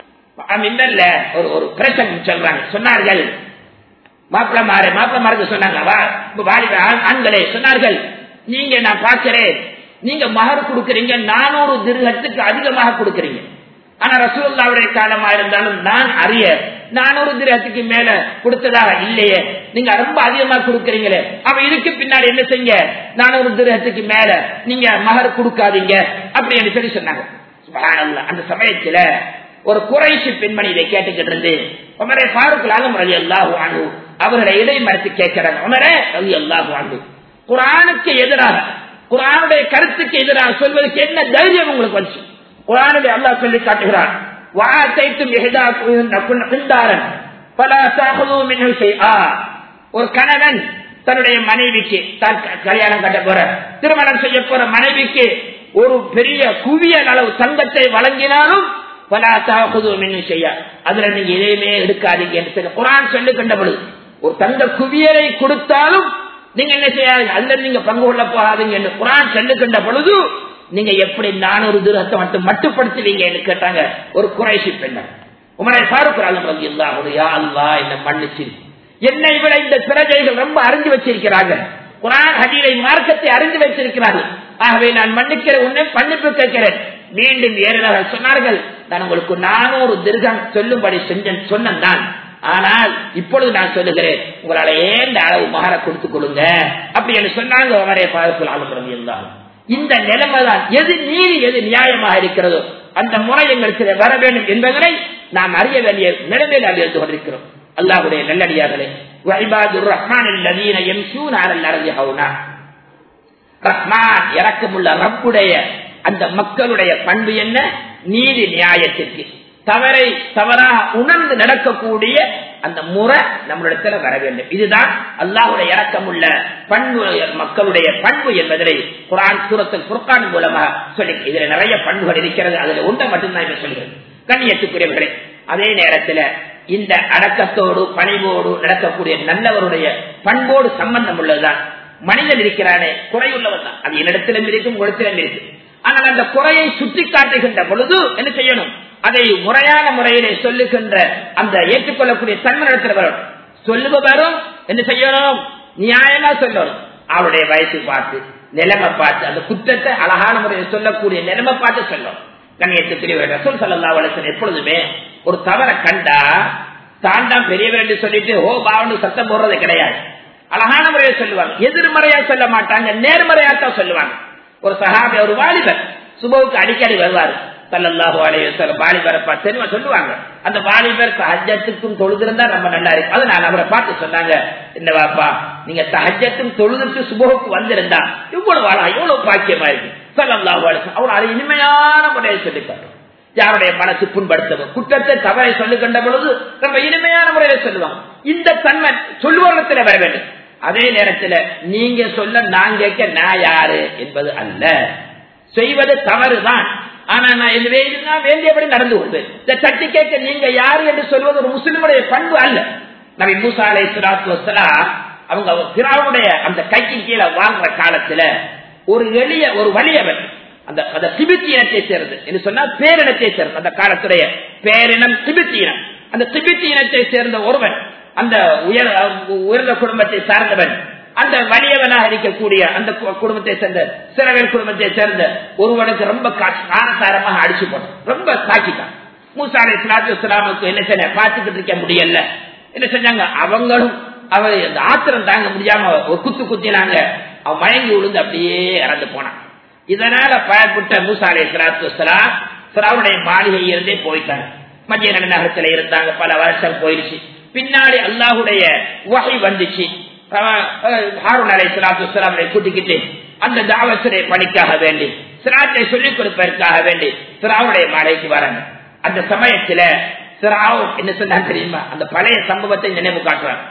ஒரு பிரசன் சொல்றாங்க, சொன்னார்கள் மாப்பிளமாருக்கு சொன்னாங்க, ஆண்களே சொன்னார்கள், நீங்க நான் பார்க்கிறேன், நீங்க மகர் கொடுக்கறீங்க 400 திர்ஹத்துக்கு அதிகமாக கொடுக்கறீங்க. ஆனா ரசூலுல்லாஹ்வுடைய காலமா இருந்தாலும் நான் அறிய 400 திரகத்துக்கு மேல கொடுத்ததா இல்லையே, நீங்க ரொம்ப அதிகமா கொடுக்கறீங்களே, அப்ப இதுக்கு பின்னாடி என்ன செய்ய, 400 திரகத்துக்கு மேல நீங்க மகர் கொடுக்காதீங்க அப்படின்னு சொல்லி சொன்னாங்க. சுப்ஹானல்லாஹ். அந்த சமயத்துல ஒரு குறைஷி பெண்மணி இதை கேட்டுக்கிட்டு இருந்து உமரே ஃபாரூக் ரலியல்லாஹு அன்ஹு அவர்களை இடை மறைத்து கேட்கிறாங்க. உமரே ரலியல்லாஹு அன்ஹு, குர்ஆனுக்கு எதிராக, குர்ஆனுடைய கருத்துக்கு எதிராக சொல்வதற்கு என்ன தைரியம் உங்களுக்கு வந்துச்சு? குர்ஆனிலே அல்லாஹ் சொல்லி காட்டுகிறான், வஆதைத்தும் இஹ்தாகுன் கிந்தாரன் ஃபலா தஅഖுது மின்ஹு ஷைஆ. ஒரு கணவன் தன்னுடைய மனைவிக்கு, தான் கல்யாணம் கட்ட போற, திருமணம் செய்ய போற மனைவிக்கு ஒரு பெரிய குவியல் அளவு தங்கத்தை வழங்கினாலும் ஃபலா தஅഖுது மின்ஹு ஷைஆ, அதுல நீங்க எதையுமே எடுக்காதீங்க என்று குர்ஆன் சொல்லி கண்ட பொழுது, ஒரு தங்க குவியலை கொடுத்தாலும் நீங்க என்ன செய்யாதீங்க, அதுல நீங்க பங்கு கொள்ள போகாதீங்க என்று குர்ஆன் சொல்லி கண்ட பொழுது, நீங்க எப்படி 400 திரகத்தை மட்டும் மட்டுப்படுத்துவீங்க என்று கேட்டாங்க ஒரு குறைஷி பெண்ணை. உமரே ஃபாரூக் ரலியல்லாஹு அன்ஹு, யா அல்லாஹ் என்ன மன்னிச்சு, என்னை விட இந்த பிரஜைகள் ரொம்ப அறிந்து வச்சிருக்கிறாங்க, குர்ஆன் ஹதீஸை மார்க்கத்தை அறிந்து வைத்திருக்கிறார்கள், ஆகவே நான் மன்னிக்கிற உன்னை மன்னிப்பு கேட்கிறேன். மீண்டும் ஏறினார்கள், சொன்னார்கள், நான் உங்களுக்கு 400 திரகம் சொல்லும்படி சொன்னேன், ஆனால் இப்பொழுது நான் சொல்லுகிறேன், உங்களால ஏன் அளவு மகர கொடுத்துக் கொள்ளுங்க அப்படி என்று சொன்னாங்க. உமரே ஃபாரூக் ரலியல்லாஹு அன்ஹு. இந்த நிலைமைதான் எது நீதி எது நியாயமாக இருக்கிறதோ அந்த முறை எங்களுக்கு வர வேண்டும் என்பதனை நாம் அறிய வேண்டிய நிலைமையில் நாம் இருந்து கொண்டிருக்கிறோம். அல்லாஹ்வுடைய நல்லடியார்களே, வஇபாதுர் ரஹ்மானில் லதீன யம்ஷூன அலல் அர்தி ஹௌனா, ரஹ்மான் இரக்கமுள்ள ரப்புடைய அந்த மக்களுடைய பண்பு என்ன? நீதி நியாயத்திற்கு, தவறை தவறாக உணர்ந்து நடக்கக்கூடிய அந்த முறை நம்மளிடத்துல வர வேண்டும். இதுதான் அல்லாஹ்வுடைய இரக்கமுள்ள பண்பு, மக்களுடைய பண்பு என்பதை குர்ஆன் சூரத்துல் ஃபுர்கான் மூலமாக சொல்லி, இதுல நிறைய பண்புகள் இருக்கிறது, அதுல ஒன்றை மட்டும்தான் இப்ப சொல்கிறேன். கண்ணியத்துக்குரியவர்களே, அதே நேரத்தில் இந்த அடக்கத்தோடு பணிவோடு நடக்கக்கூடிய நல்லவருடைய பண்போடு சம்பந்தம் உள்ளதுதான். மனிதன் இருக்கிறானே குறையுள்ளவன் தான், அது என்னிடத்திலும் இருக்கும் உங்களிடத்திலும் இருக்கு. ஆனால் அந்த குறையை சுட்டி காட்டுகின்ற பொழுது என்ன செய்யணும்? அதை முறையான முறையிலே சொல்லுகின்ற அந்த ஏற்றுக்கொள்ளக்கூடிய தன்மையிடத்தில் வரும். சொல்லுபவரும் என்ன செய்யணும்? நியாயமா சொல்லணும். அவருடைய வயசு பார்த்து, நிலைமை பார்த்து, அந்த குற்றத்தை அழகான முறையில் சொல்லக்கூடிய நிலைமை பார்த்து சொல்லணும். கண்ணியத்துக்குரிய ரசூல் ஸல்லல்லாஹு அலைஹி வஸல்லம் எப்பொழுதுமே ஒரு தவறை கண்டா தான் தான் பெரியவர் என்று சொல்லிட்டு ஓ பாவனு சத்தம் போடுறது கிடையாது. அழகான முறையை சொல்லுவாங்க, எதிர்மறையா சொல்ல மாட்டாங்க, நேர்மறையாத்தான் சொல்லுவாங்க. ஒரு சஹாபி, ஒரு வாலிபர் சுபவுக்கு அடிக்கடி வருவார் ஸல்லல்லாஹு அலைஹி வஸல்லம். வாலிபரை பார்த்து தெரியுமா சொல்லுவாங்க, அந்த வாலிபர் தஹஜ்ஜத்துக்கும் தொழுதிருந்தா ரொம்ப நல்லா இருக்கு. அது நான் அவரை பார்த்து சொன்னாங்க, என்ன வாப்பா நீங்க தஹஜ்ஜத்தும் தொழுதுட்டு சுபவுக்கு வந்திருந்தா இவ்வளவு வாழா எவ்வளவு பாக்கியமா இருக்கு ஸல்லல்லாஹு அலைஹி வஸல்லம். அவர் அதை இனிமையான முறையை சொல்லிப்பாங்க. யாருடைய மனசு புண்படுத்தவும் குற்றத்தை தவறை சொல்லுகின்ற பொழுது ரொம்ப இனிமையான முறையில சொல்லுவாங்க. இந்த தன்மை சொல்லுவதத்தில் வர வேண்டும். அதே நேரத்தில் நீங்க சொல்ல நான் கேட்க நான் யாரு என்பது அல்ல, செய்வது தவறுதான், ஆனா நான் வேண்டியபடி நடந்து கொள்வேன். இந்த தட்டி கேட்க நீங்க யாரு என்று சொல்வது ஒரு முஸ்லிமுடைய பண்பு அல்ல. நபி மூசா அலைஹிஸ்ஸலாத்து வஸ்ஸலாம் அவங்க ஃபிரௌனுடைய அந்த கைக்கு கீழே வாங்குற காலத்துல ஒரு எளிய ஒரு வலியவன், அந்த திபித்தி இனத்தை சேர்ந்து என்று சொன்னால் பேரினத்தை சேர்ந்த, அந்த காலத்துடைய பேரினம் திபித்தி இனம், அந்த திபித்தி இனத்தை சேர்ந்த ஒருவன், அந்த உயர்ந்த குடும்பத்தை சார்ந்தவன், அந்த வலியவனாக இருக்கக்கூடிய அந்த குடும்பத்தை சேர்ந்த சிறவன் குடும்பத்தை சேர்ந்த ஒருவனுக்கு ரொம்ப காரசாரமாக அடிச்சு போட்டான், ரொம்ப தாக்கிட்டான். மூசா அலைஹிஸ்ஸலாத்து வஸ்ஸலாமுக்கு என்ன செய்ய பார்த்துக்கிட்டு இருக்க முடியல, என்ன செஞ்சாங்க, அவங்களும் அவர் அந்த ஆத்திரம் தாங்க முடியாம ஒரு குத்து குத்தினாங்க. அவன் மயங்கி விழுந்து அப்படியே இறந்து போனான். இதனால பயப்பட்ட மூசா அலைஹிஸ்ஸலாத்து வஸ்ஸலாம் ஃபிரௌனுடைய மாளிகையில் இருந்தே போயிட்டாங்க. மதீனா நகரத்தில் இருந்தாங்க, பல வருஷம் போயிடுச்சு. பின்னாடி அல்லாஹ்வுடைய வஹி வந்துச்சு. ஹாரூன் அலைஹிஸ்ஸலாத்து வஸ்ஸலாமை கூட்டிக்கிட்டு அந்த தாவத்துடைய பணிக்காக வேண்டி, சிராத்தை சொல்லிக் கொடுப்பதற்காக வேண்டி ஃபிரௌனுடைய மாளிகைக்கு வராங்க. அந்த சமயத்துல ஃபிரௌன் என்ன சொன்னாங்க தெரியுமா? அந்த பழைய சம்பவத்தை நினைவு காட்டுறாங்க.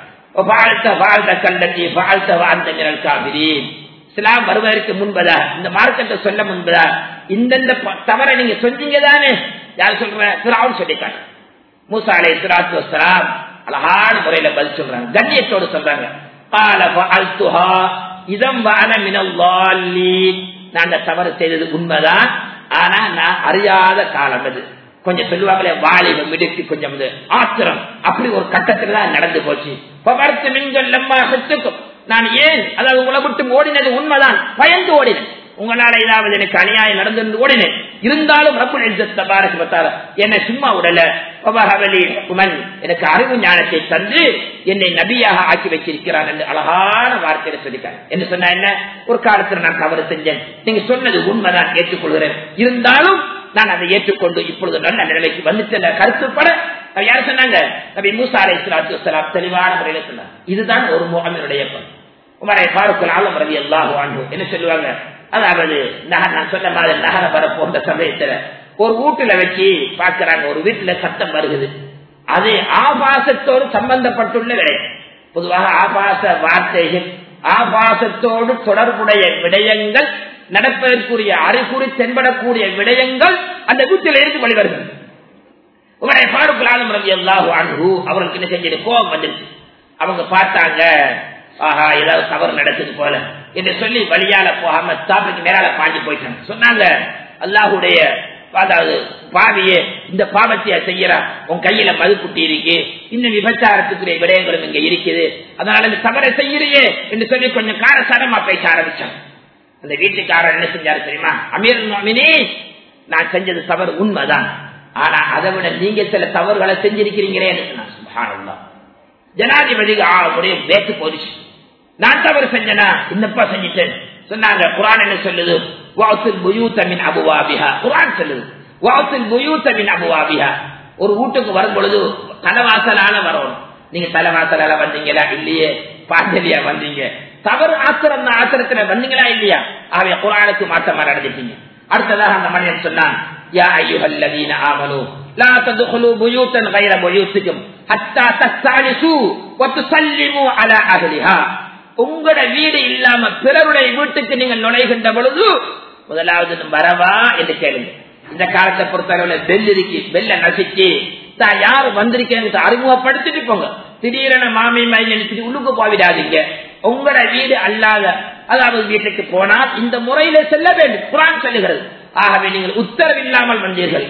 இஸ்லாம் வருவதற்கு முன்பதா, இந்த மார்க்கத்தை சொல்ல முன்பதா இந்த தவறை நீங்க சொன்னீங்க தானே, யார் சொல்ற? ஃபிரௌன் சொல்லிட்டாங்க. மூசா அலைஹிஸ்ஸலாத்து வஸ்ஸலாம் அழகான முறையில பதில் சொல்றாங்க, கண்ணியத்தோடு சொல்றாங்க. قال فعلتها اذا وانا من الضالين. நான் அந்த தவறு செய்தது உண்மைதான், ஆனா நான் அறியாத காலம் அது. கொஞ்சம் சொல்லுவாங்களே வாலிபம் மிடுக்கு கொஞ்சம் ஆத்திரம், அப்படி ஒரு கட்டத்துல தான் நடந்து போச்சு. நான் ஏன் அதாவது உங்களை விட்டு ஓடினது உண்மைதான், பயந்து ஓடினேன். உங்களால ஏதாவது எனக்கு அநியாயம் நடந்திருந்து ஓடினேன். இருந்தாலும் ரப்புல் இஸ்ஸத் தபாரக வ தஆலா என்னை சும்மா விடல. வஹபலி உமன், எனக்கு அறிவு ஞானத்தை தந்து என்னை நபியாக ஆக்கி வச்சிருக்கிறான் என்று அழகான வார்த்தையை சொல்லிட்டாங்க. என்ன சொன்னா என்ன, ஒரு காலத்துல நான் தவறு செஞ்சேன், நீங்க சொன்னது உண்மைதான், ஏற்றுக்கொள்கிறேன். இருந்தாலும் நான் அதை ஏற்றுக்கொண்டு இப்பொழுது நல்ல நிலைக்கு வந்துட்ட கருத்துப்பட யார் சொன்னாங்க? நபி மூசா அலைஹிஸ்ஸலாத்து வஸ்ஸலாம் தெளிவான முறையில் சொன்னாங்க. இதுதான் ஒரு முஅமினுடைய பண்பு. உமர் ஃபாரூக் ஆலம் ரலியல்லாஹு அன்ஹு என்ன சொல்லுவாங்க, அதாவது நான் சொன்ன மாதிரி நகர வர போன்ற சமயத்துல ஒரு வீட்டுல வச்சு பாக்குறாங்க, ஒரு வீட்டுல சத்தம் வருகிறது. அது ஆபாசத்தோடு சம்பந்தப்பட்டுள்ள விடயம். பொதுவாக ஆபாச வார்த்தைகள், ஆபாசத்தோடு தொடர்புடைய விடயங்கள், நடப்பதற்குரிய அறிகுறி தென்படக்கூடிய விடயங்கள் அந்த வீட்டில இருந்து வழிவருகிறது. உமர் ஃபாரூக் ஆலம் ரலியல்லாஹு அன்ஹு அவர்களுக்கு என்ன செஞ்சது, கோபம் வந்துருச்சு. அவங்க பார்த்தாங்க, ஆஹா ஏதாவது தவறு நடக்குது போல என்று சொல்லி வழியால போகாம தாப்புக்கு மேலால பாஞ்சு போயிட்டாங்க. சொன்னாங்க, அல்லாஹுடைய அதாவது பாவியே, இந்த பாவத்தைய செய்யறா, உன் கையில மது குட்டி இருக்கு, இன்னும் விபச்சாரத்துக்குரிய விடயங்களும் இங்க இருக்குது, அதனால இந்த தவறை செய்யறியே என்று சொல்லி கொஞ்சம் காரசாரமா பேச ஆரம்பிச்சாங்க. அந்த வீட்டுக்காரர் என்ன செஞ்சாரு தெரியுமா, அமீர் முஃமினீன், நான் செஞ்சது தவறு உண்மைதான், ஆனா அதை விட நீங்க சில தவறுகளை செஞ்சிருக்கிறீங்களே. சுப்ஹானல்லாஹ், ஜனாதிபதிக்கு அப்படியே வேட்டு போயிடுச்சு. நான் தவறு செஞ்சனா, இன்னப்பா செஞ்சிட்டேன் சொன்னாங்க. குர்ஆன் என்ன சொல்லுது, வஅத்தில் புயூத மின் அபுவாபிஹா. குர்ஆன் சொல்லுது வஅத்தில் புயூத மின் அபுவாபிஹா. ஒரு வீட்டுக்கு வரும் பொழுது தலைவாசலால வரணும். நீங்க தலைவாசலால வந்தீங்களா இல்லையே, பாஞ்சலியா வந்தீங்க, தவறு ஆத்திரம் ஆத்திரத்துல வந்தீங்களா இல்லையா, ஆகிய குர்ஆனுக்கு மாற்றமா நடந்துட்டீங்க. அடுத்ததாக அந்த மனிதன் சொன்னான், யா அய்யுஹல்லதீன ஆமனூ லா ததுகுலு புயூதன் கைர புயூத்திக்கும் ஹத்தா தஸ்தஅனிசு வ துஸல்லிமு அலா அஹ்லிஹா. உங்களோட வீடு இல்லாம பிறருடைய வீட்டுக்கு நீங்க நுழைகின்ற பொழுது முதலாவது வரவா என்று கேளுங்க. இந்த காலத்தை பொறுத்தளவுல பெல் இருக்கு, பெல்ல நசிச்சு தான் யாரு வந்திருக்கேன்னு அறிமுகப்படுத்திட்டு போங்க. திடீரென மாமி மைல் நினைச்சிட்டு உள்ளுக்கு போவிடாதீங்க. உங்களோட வீடு அல்லாத அதாவது வீட்டுக்கு போனால் இந்த முறையில செல்ல வேண்டும், குர்ஆன் சொல்லுகிறது. ஆகவே நீங்கள் உத்தரவில்லாமல் வந்தீர்கள்.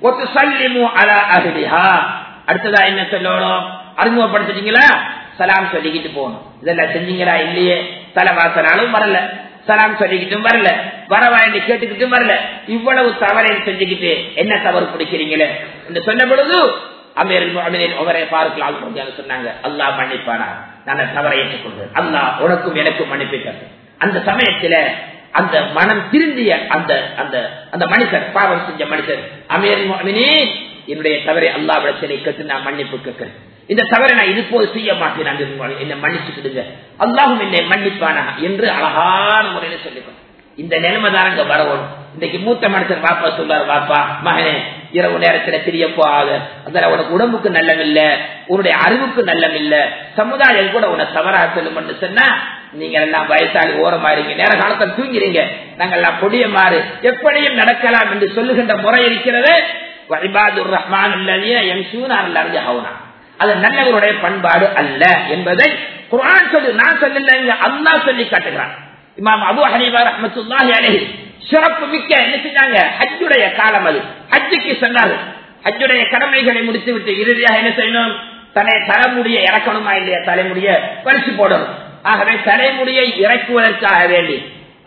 அடுத்ததா என்ன சொல்லணும், அறிமுகப்படுத்திட்டீங்களா, சலாம் சொல்லிக்கிட்டு போகணும். இதெல்லாம் செஞ்சீங்களா இல்லையே, தலைவாசனாலும் வரல, சலாம் சொல்லிக்கிட்டும் வரல, வரவா என்று கேட்டுக்கிட்டும் வரல, இவ்வளவு தவறை செஞ்சுக்கிட்டு என்ன தவறு பிடிக்கிறீங்களே என்று சொன்ன பொழுது அமீருல் முஃமினீன் உமர் ஃபாரூக் ஆலம் சொன்னாங்க, அல்லாஹ் மன்னிப்பானா, நான் தவறை ஏற்றுக்கொள்கிறேன், அல்லாஹ் உனக்கும் எனக்கும் மன்னிப்பிட்டார். அந்த சமயத்துல அந்த மனம் திருந்திய அந்த அந்த அந்த மனிதர், பாவம் செஞ்ச மனிதர், அமீருல் முஃமினீன் என்னுடைய தவறை அல்லாஹ்விடத்திலே கேட்டு நான் மன்னிப்பு கேட்கிறேன், இந்த தவறை நான் இது போல் செய்ய மாட்டேன், என்னை மன்னிச்சுக்கிடுங்க, அல்லாஹும் என்னை மன்னிப்பானா என்று அழகான முறையில சொல்லிக்கணும். இந்த நிலைமைதானங்க வரணும். இன்னைக்கு மூத்த மனுஷன் வாப்பா சொல்றாரு, வாப்பா மகனே இரவு நேரத்துல தெரிய போகாத, அதனால உனக்கு உடம்புக்கு நல்லமில்ல, உன்னுடைய அறிவுக்கு நல்லமில்ல, சமுதாயம் கூட உன்னை தவறாக சொல்லும் சொன்னா நீங்க எல்லாம் வயசாளி ஓரமாறீங்க, நேர காலத்தில் தூங்கிறீங்க, நாங்கள் எல்லாம் பொடிய மாறு எப்படியும் நடக்கலாம் என்று சொல்லுகின்ற முறை இருக்கிறது. வஇபாதுர் ரஹ்மான் அல்லதீன யம்ஷூன அலல் அர்தி ஹௌனா, அது நல்லவருடைய பண்பாடு அல்ல என்பதை குர்ஆன் சொல்லு, நான் சொல்லல, அல்லாஹ் சொல்லி காட்டுகிறான். இமாம் அபூ ஹனீஃபா ரஹ்மத்துல்லாஹி அலைஹி சிறப்பு மிக்க என்ன செஞ்சாங்க, ஹஜ்ஜுடைய காலம், அது ஹஜ்ஜுக்கு சொன்னார்கள். ஹஜ்ஜுடைய கடமைகளை முடித்து விட்டு இறுதியாக என்ன செய்யணும், தலைமுடியை இறக்கணுமா இல்லையா, தலைமுடிய பறிச்சு போடணும். ஆகவே தலைமுடியை இறக்குவதற்காக வேண்டி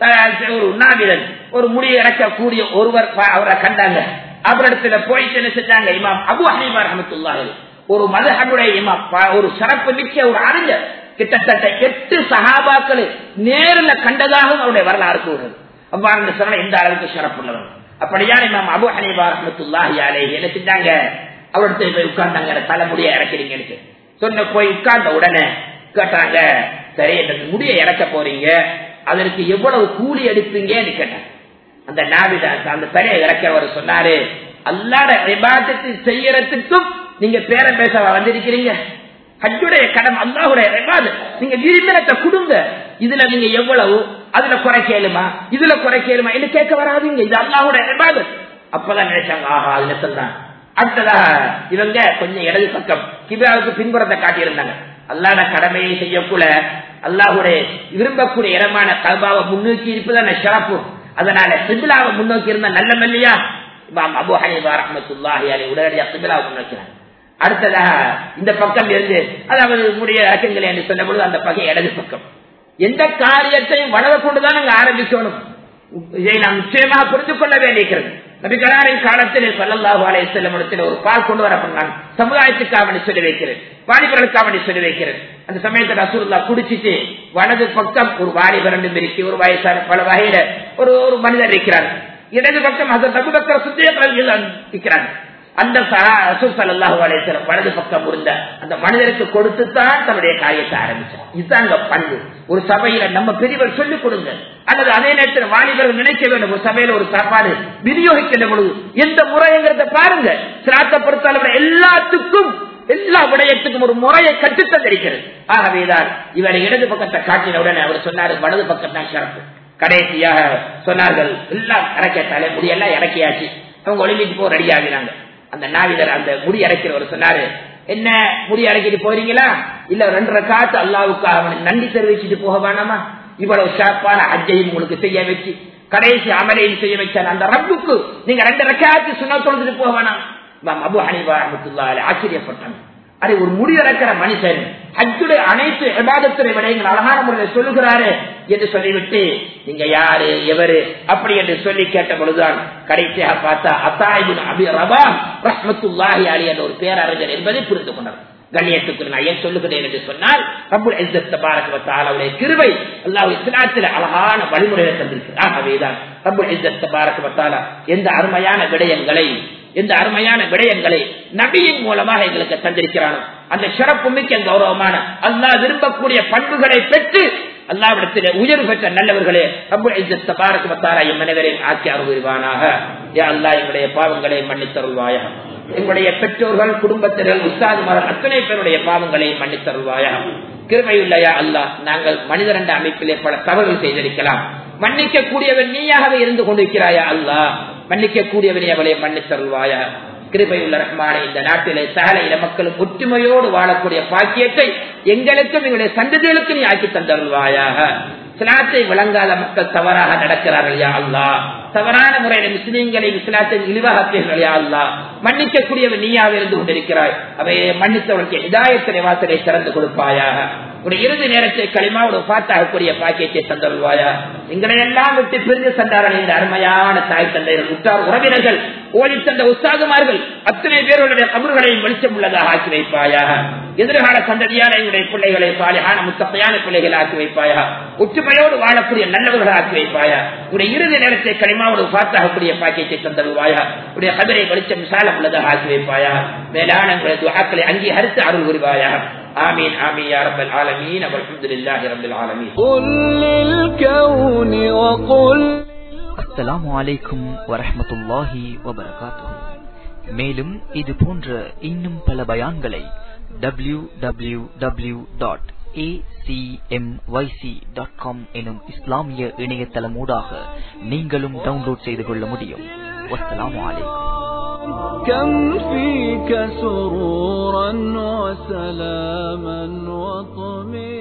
ஒரு உண்ணாவிரன் ஒரு முடியை இறக்கக்கூடிய ஒருவர் அவரை கண்டாங்க. அவரிடத்துல போயிட்டு என்ன செஞ்சாங்க, இமாம் அபூ ஹனீஃபா ரஹ்மத்துல்லாஹி அலைஹி ஒரு மதுஹபுடைய இமாம், ஒரு சிறப்பு மிக்க ஒரு அறிஞர், கிட்டத்தட்ட 8 சஹாபாக்களை நேரில் கண்டதாகவும் அவருடைய வரலாறு கூறுகிறது. அவ்வாறு சொன்ன இந்த அளவுக்கு சிறப்புள்ளவர். அப்படியான இமாம் அபூ ஹனீஃபா ரஹ்மத்துல்லாஹி அலைஹி என்ன செஞ்சாங்க, அவரிடத்துல போய் உட்கார்ந்தாங்க, தலைமுடியை இறக்கிறீங்கன்னு சொன்ன. போய் உட்கார்ந்த உடனே கேட்டாங்க, சரி இந்த முடியை இறக்க போறீங்க, அதற்கு எவ்வளவு கூலி எடுப்பீங்கன்னு கேட்டாங்க. அந்த நாவிதா அந்த தலையை இறக்கவர் சொன்னாரு, அல்லாஹ்வுடைய இபாதத்தை செய்யறதுக்கும் நீங்க பேரம் பேச வந்திருக்கிறீங்க, ஹஜ்ஜுடைய கடம் அல்லாஹ்வுடைய இபாதத், நீங்க விரும்பினத்தை கொடுங்க, இதுல நீங்க எவ்வளவு, அதுல குறை கேளுமா, இதுல குறை கேளுமா என்று கேட்க வராதீங்க, இது அல்லாஹ்வுடைய இபாதத். அப்பதான் நினைச்சாங்க, ஆஹா அதுல சொல்றாங்க. அடுத்ததாக இவங்க கொஞ்சம் இடது பக்கம் கிபிலாவுக்கு பின்புறத்தை காட்டியிருந்தாங்க. அல்லாஹ்வுடைய கடமையை செய்யக்கூட அல்லாஹ்வுடைய விரும்பக்கூடிய இடமான கல்பாவை முன்னோக்கி இருப்பதான சிறப்பு. அதனால கிபிலாவை முன்னோக்கி இருந்தா நல்ல மல்லியா. இமாம் அபூ ஹனீஃபா ரஹ்மத்துல்லாஹி அலைஹி உடனடியாக கிபிலாவை முன்னோக்கிறாங்க. அடுத்ததாக இந்த பக்கம் இருந்து அதாவது முடிய இறக்குங்கள் என்று சொன்ன பொழுது அந்த பகை இடது பக்கம். எந்த காரியத்தையும் வளர கொண்டுதான் நாங்க ஆரம்பிக்கணும். இதை நாம் நிச்சயமாக புரிந்து கொள்ள வேண்டியிருக்கிறது. நபிகளாரின் காலத்தில் ஸல்லல்லாஹு அலைஹி வஸல்லம் இடத்தில் ஒரு பால் கொண்டு வரப்பட்டான். சமுதாயத்துக்காக சொல்லி வைக்கிறேன், வாலிபர்களுக்காக சொல்லி வைக்கிறேன். அந்த சமயத்தில் ரசூலுல்லாஹ் குடிச்சிட்டு வலது பக்கம் ஒரு வாலிபர் இருக்கு, ஒரு வயசான பல வகையில ஒரு மனிதர் இருக்கிறார். இடது பக்கம் ஹஸரத் அபூபக்கர் சித்தீக் ரலியல்லாஹு அன்ஹு இருக்கிறார். அந்த ரசூல் ஸல்லல்லாஹு அலைஹி வஸல்லம் வலது பக்கம் இருந்த அந்த மனிதருக்கு கொடுத்துத்தான் தன்னுடைய காரியத்தை ஆரம்பிச்சார். இதுதாங்க பண்பு. ஒரு சபையில நம்ம பெரியவர் சொல்லிக் கொடுங்க, அல்லது அதே நேரத்தில் வாலிபர்கள் நினைக்க வேண்டும், ஒரு சபையில ஒரு சாப்பாடு விநியோகிக்கின்ற பொழுது எந்த முறைங்கிறத பாருங்க. சிராத்தை பொறுத்தளவு எல்லாத்துக்கும் எல்லா விடயத்துக்கும் ஒரு முறையை கற்றுத்தந்திருக்கிறது. ஆகவேதான் இவர் இடது பக்கத்தை காட்டின உடனே அவர் சொன்னார் வலது பக்கம் தான் சிறப்பு. கடைசியாக சொன்னார்கள் எல்லாம் இறக்கத்தாலே முடியெல்லாம் இறக்கியாச்சு, அவங்க ஒலிம்பிக்கு போக ரெடி ஆகிறாங்க. அந்த நாவிதர் அந்த முடி அரைக்கிறவர் சொன்னாரு, என்ன முடி அரைக்கிட்டு போறீங்களா? இல்ல 2 ரக்காத்து அல்லாஹ்வுக்காக அவனுக்கு நன்றி தெரிவிச்சுட்டு போக வேணாமா? இவ்வளவு சிறப்பான ஹஜ்ஜையும் உங்களுக்கு செய்ய வச்சு கடைசி அமலையும் செய்ய வச்சான் அந்த ரப்புக்கு நீங்க 2 ரக்காத்து சுன்னத் தொழுதுட்டு போக வேணாம். அபூ ஹனீஃபா ரஹ்மத்துல்லாஹி அலைஹி ஆச்சரியப்பட்டாங்க. அது ஒரு முடி அரைக்கிற மனுஷன் ஹஜ்ஜுடைய அனைத்து இபாதத்துடைய விடயங்கள் அழகான முறையில் சொல்லுகிறாரு என்று சொல்லிவிட்டு நீங்க யாரு எவரு அப்படி என்று சொல்லி கேட்ட பொழுதுதான் கடைசியாக பார்த்தா அத்தா இப்னு அபீ ரபாஹ் ரஹ்மத்துல்லாஹி அலைஹி என்ற ஒரு பேரறிஞர் என்பதை புரிந்து கொண்டார். கண்ணியத்துக்கு நான் ஏன் சொல்லுகிறேன் என்று சொன்னால் ரப்புல் இஸ்ஸத் தபாரக வ தஆலாவுடைய கிருபை அல்லாஹ் இஸ்லாத்தில் அழகான வழிமுறையை தந்திருக்கிறார். ஆகவேதான் ரப்புல் இஸ்ஸத் தபாரக வ தஆலா எந்த அருமையான விடயங்களை நபியின் மூலமாக எங்களுக்கு தந்திருக்கிறானோ அந்த சிறப்பு மிக்க கௌரவமான அல்லாஹ் விரும்பக்கூடிய பண்புகளை பெற்று அல்லாஹ்விடத்திலே உயர்வு பெற்ற நல்லவர்களே ரப்புல் இஸ்ஸத் தபாரக வ தஆலா எம் அனைவரையும் ஆக்கி அருள்வானாக. யா அல்லாஹ் எங்களுடைய பாவங்களை மன்னித்தருள்வாயாக. எங்களுடைய பெற்றோர்கள், குடும்பத்தினர், உஸ்தாதுமார்கள் அத்தனை பேருடைய பாவங்களை மன்னித்தருள்வாயாக. கிருபையுள்ள யா அல்லாஹ், நாங்கள் மனிதர் என்ற அமைப்பிலே பல தவறுகள் செய்திருக்கலாம். மன்னிக்க கூடியவன் நீயாகவே இருந்து கொண்டிருக்கிறாயா அல்லாஹ், மன்னிக்க கூடியவனே அவளை மன்னித்தருள்வாயா. கிருபையுள்ள ரஹ்மானே, இந்த நாட்டிலே சகல இன மக்களும் ஒற்றுமையோடு வாழக்கூடிய பாக்கியத்தை எங்களுக்கும் எங்களுடைய சந்ததிகளுக்கும் நீ ஆக்கி தந்தருள்வாயாக. இஸ்லாத்தை விளங்காத மக்கள் தவறாக நடக்கிறார்கள் யா அல்லாஹ், தவறான முறையில் முஸ்லீம்களை இஸ்லாத்தை இழிவாக யா அல்லாஹ், மன்னிக்க கூடியவன் நீயாக இருந்து கொண்டிருக்கிறாய். அவையை மன்னித்தவர்களுக்கு ஹிதாயத்தினை வாசலை திறந்து கொடுப்பாயாக. ஒரு இறுதி நேரத்தை களிமாவோடு பார்த்தாகக்கூடிய பாக்கியத்தை தந்தருள்வாயா. எங்களை எல்லாம் விட்டு பிரிந்து சென்றார்கள் இந்த அருமையான தாய் தந்தையர்கள், உற்றார் உறவினர்கள், ஓடி தந்த உஸ்தாதுமார்கள் அத்தனை பேருடைய கபர்களையும் வெளிச்சம் உள்ளதாக ஆக்கி வைப்பாயாக. எதிர்கால சந்ததியான எங்களுடைய பிள்ளைகளை சாலிஹான முத்தகையான பிள்ளைகளை ஆக்கி வைப்பாயா. ஒற்றுமையோடு வாழக்கூடிய நல்லவர்கள் ஆக்கி வைப்பாயா. உடைய இறுதி நேரத்தை களிமாவோடு பார்த்தாகக்கூடிய பாக்கியத்தை தந்தருள்வாயா. உடைய கபரை வெளிச்சம் விசாலம் உள்ளதாக ஆக்கி வைப்பாயா. மேலான எங்களுடைய துஆக்களை அங்கீகரித்து அருள் புரிவாயா. آمين آمين يا رب العالمين والحمد لله رب العالمين. قل للكون وقل السلام عليكم ورحمة الله وبركاته. மேலும் இது போன்ற இன்னும் பல பயான்களை www.acmyc.com எனும் இஸ்லாமிய இணையதளமூடாக நீங்களும் டவுன்லோட் செய்து கொள்ள முடியும். வஸ்ஸலாமு அலைக்கும். كم فيك سرورا وسلاما وطمئنانا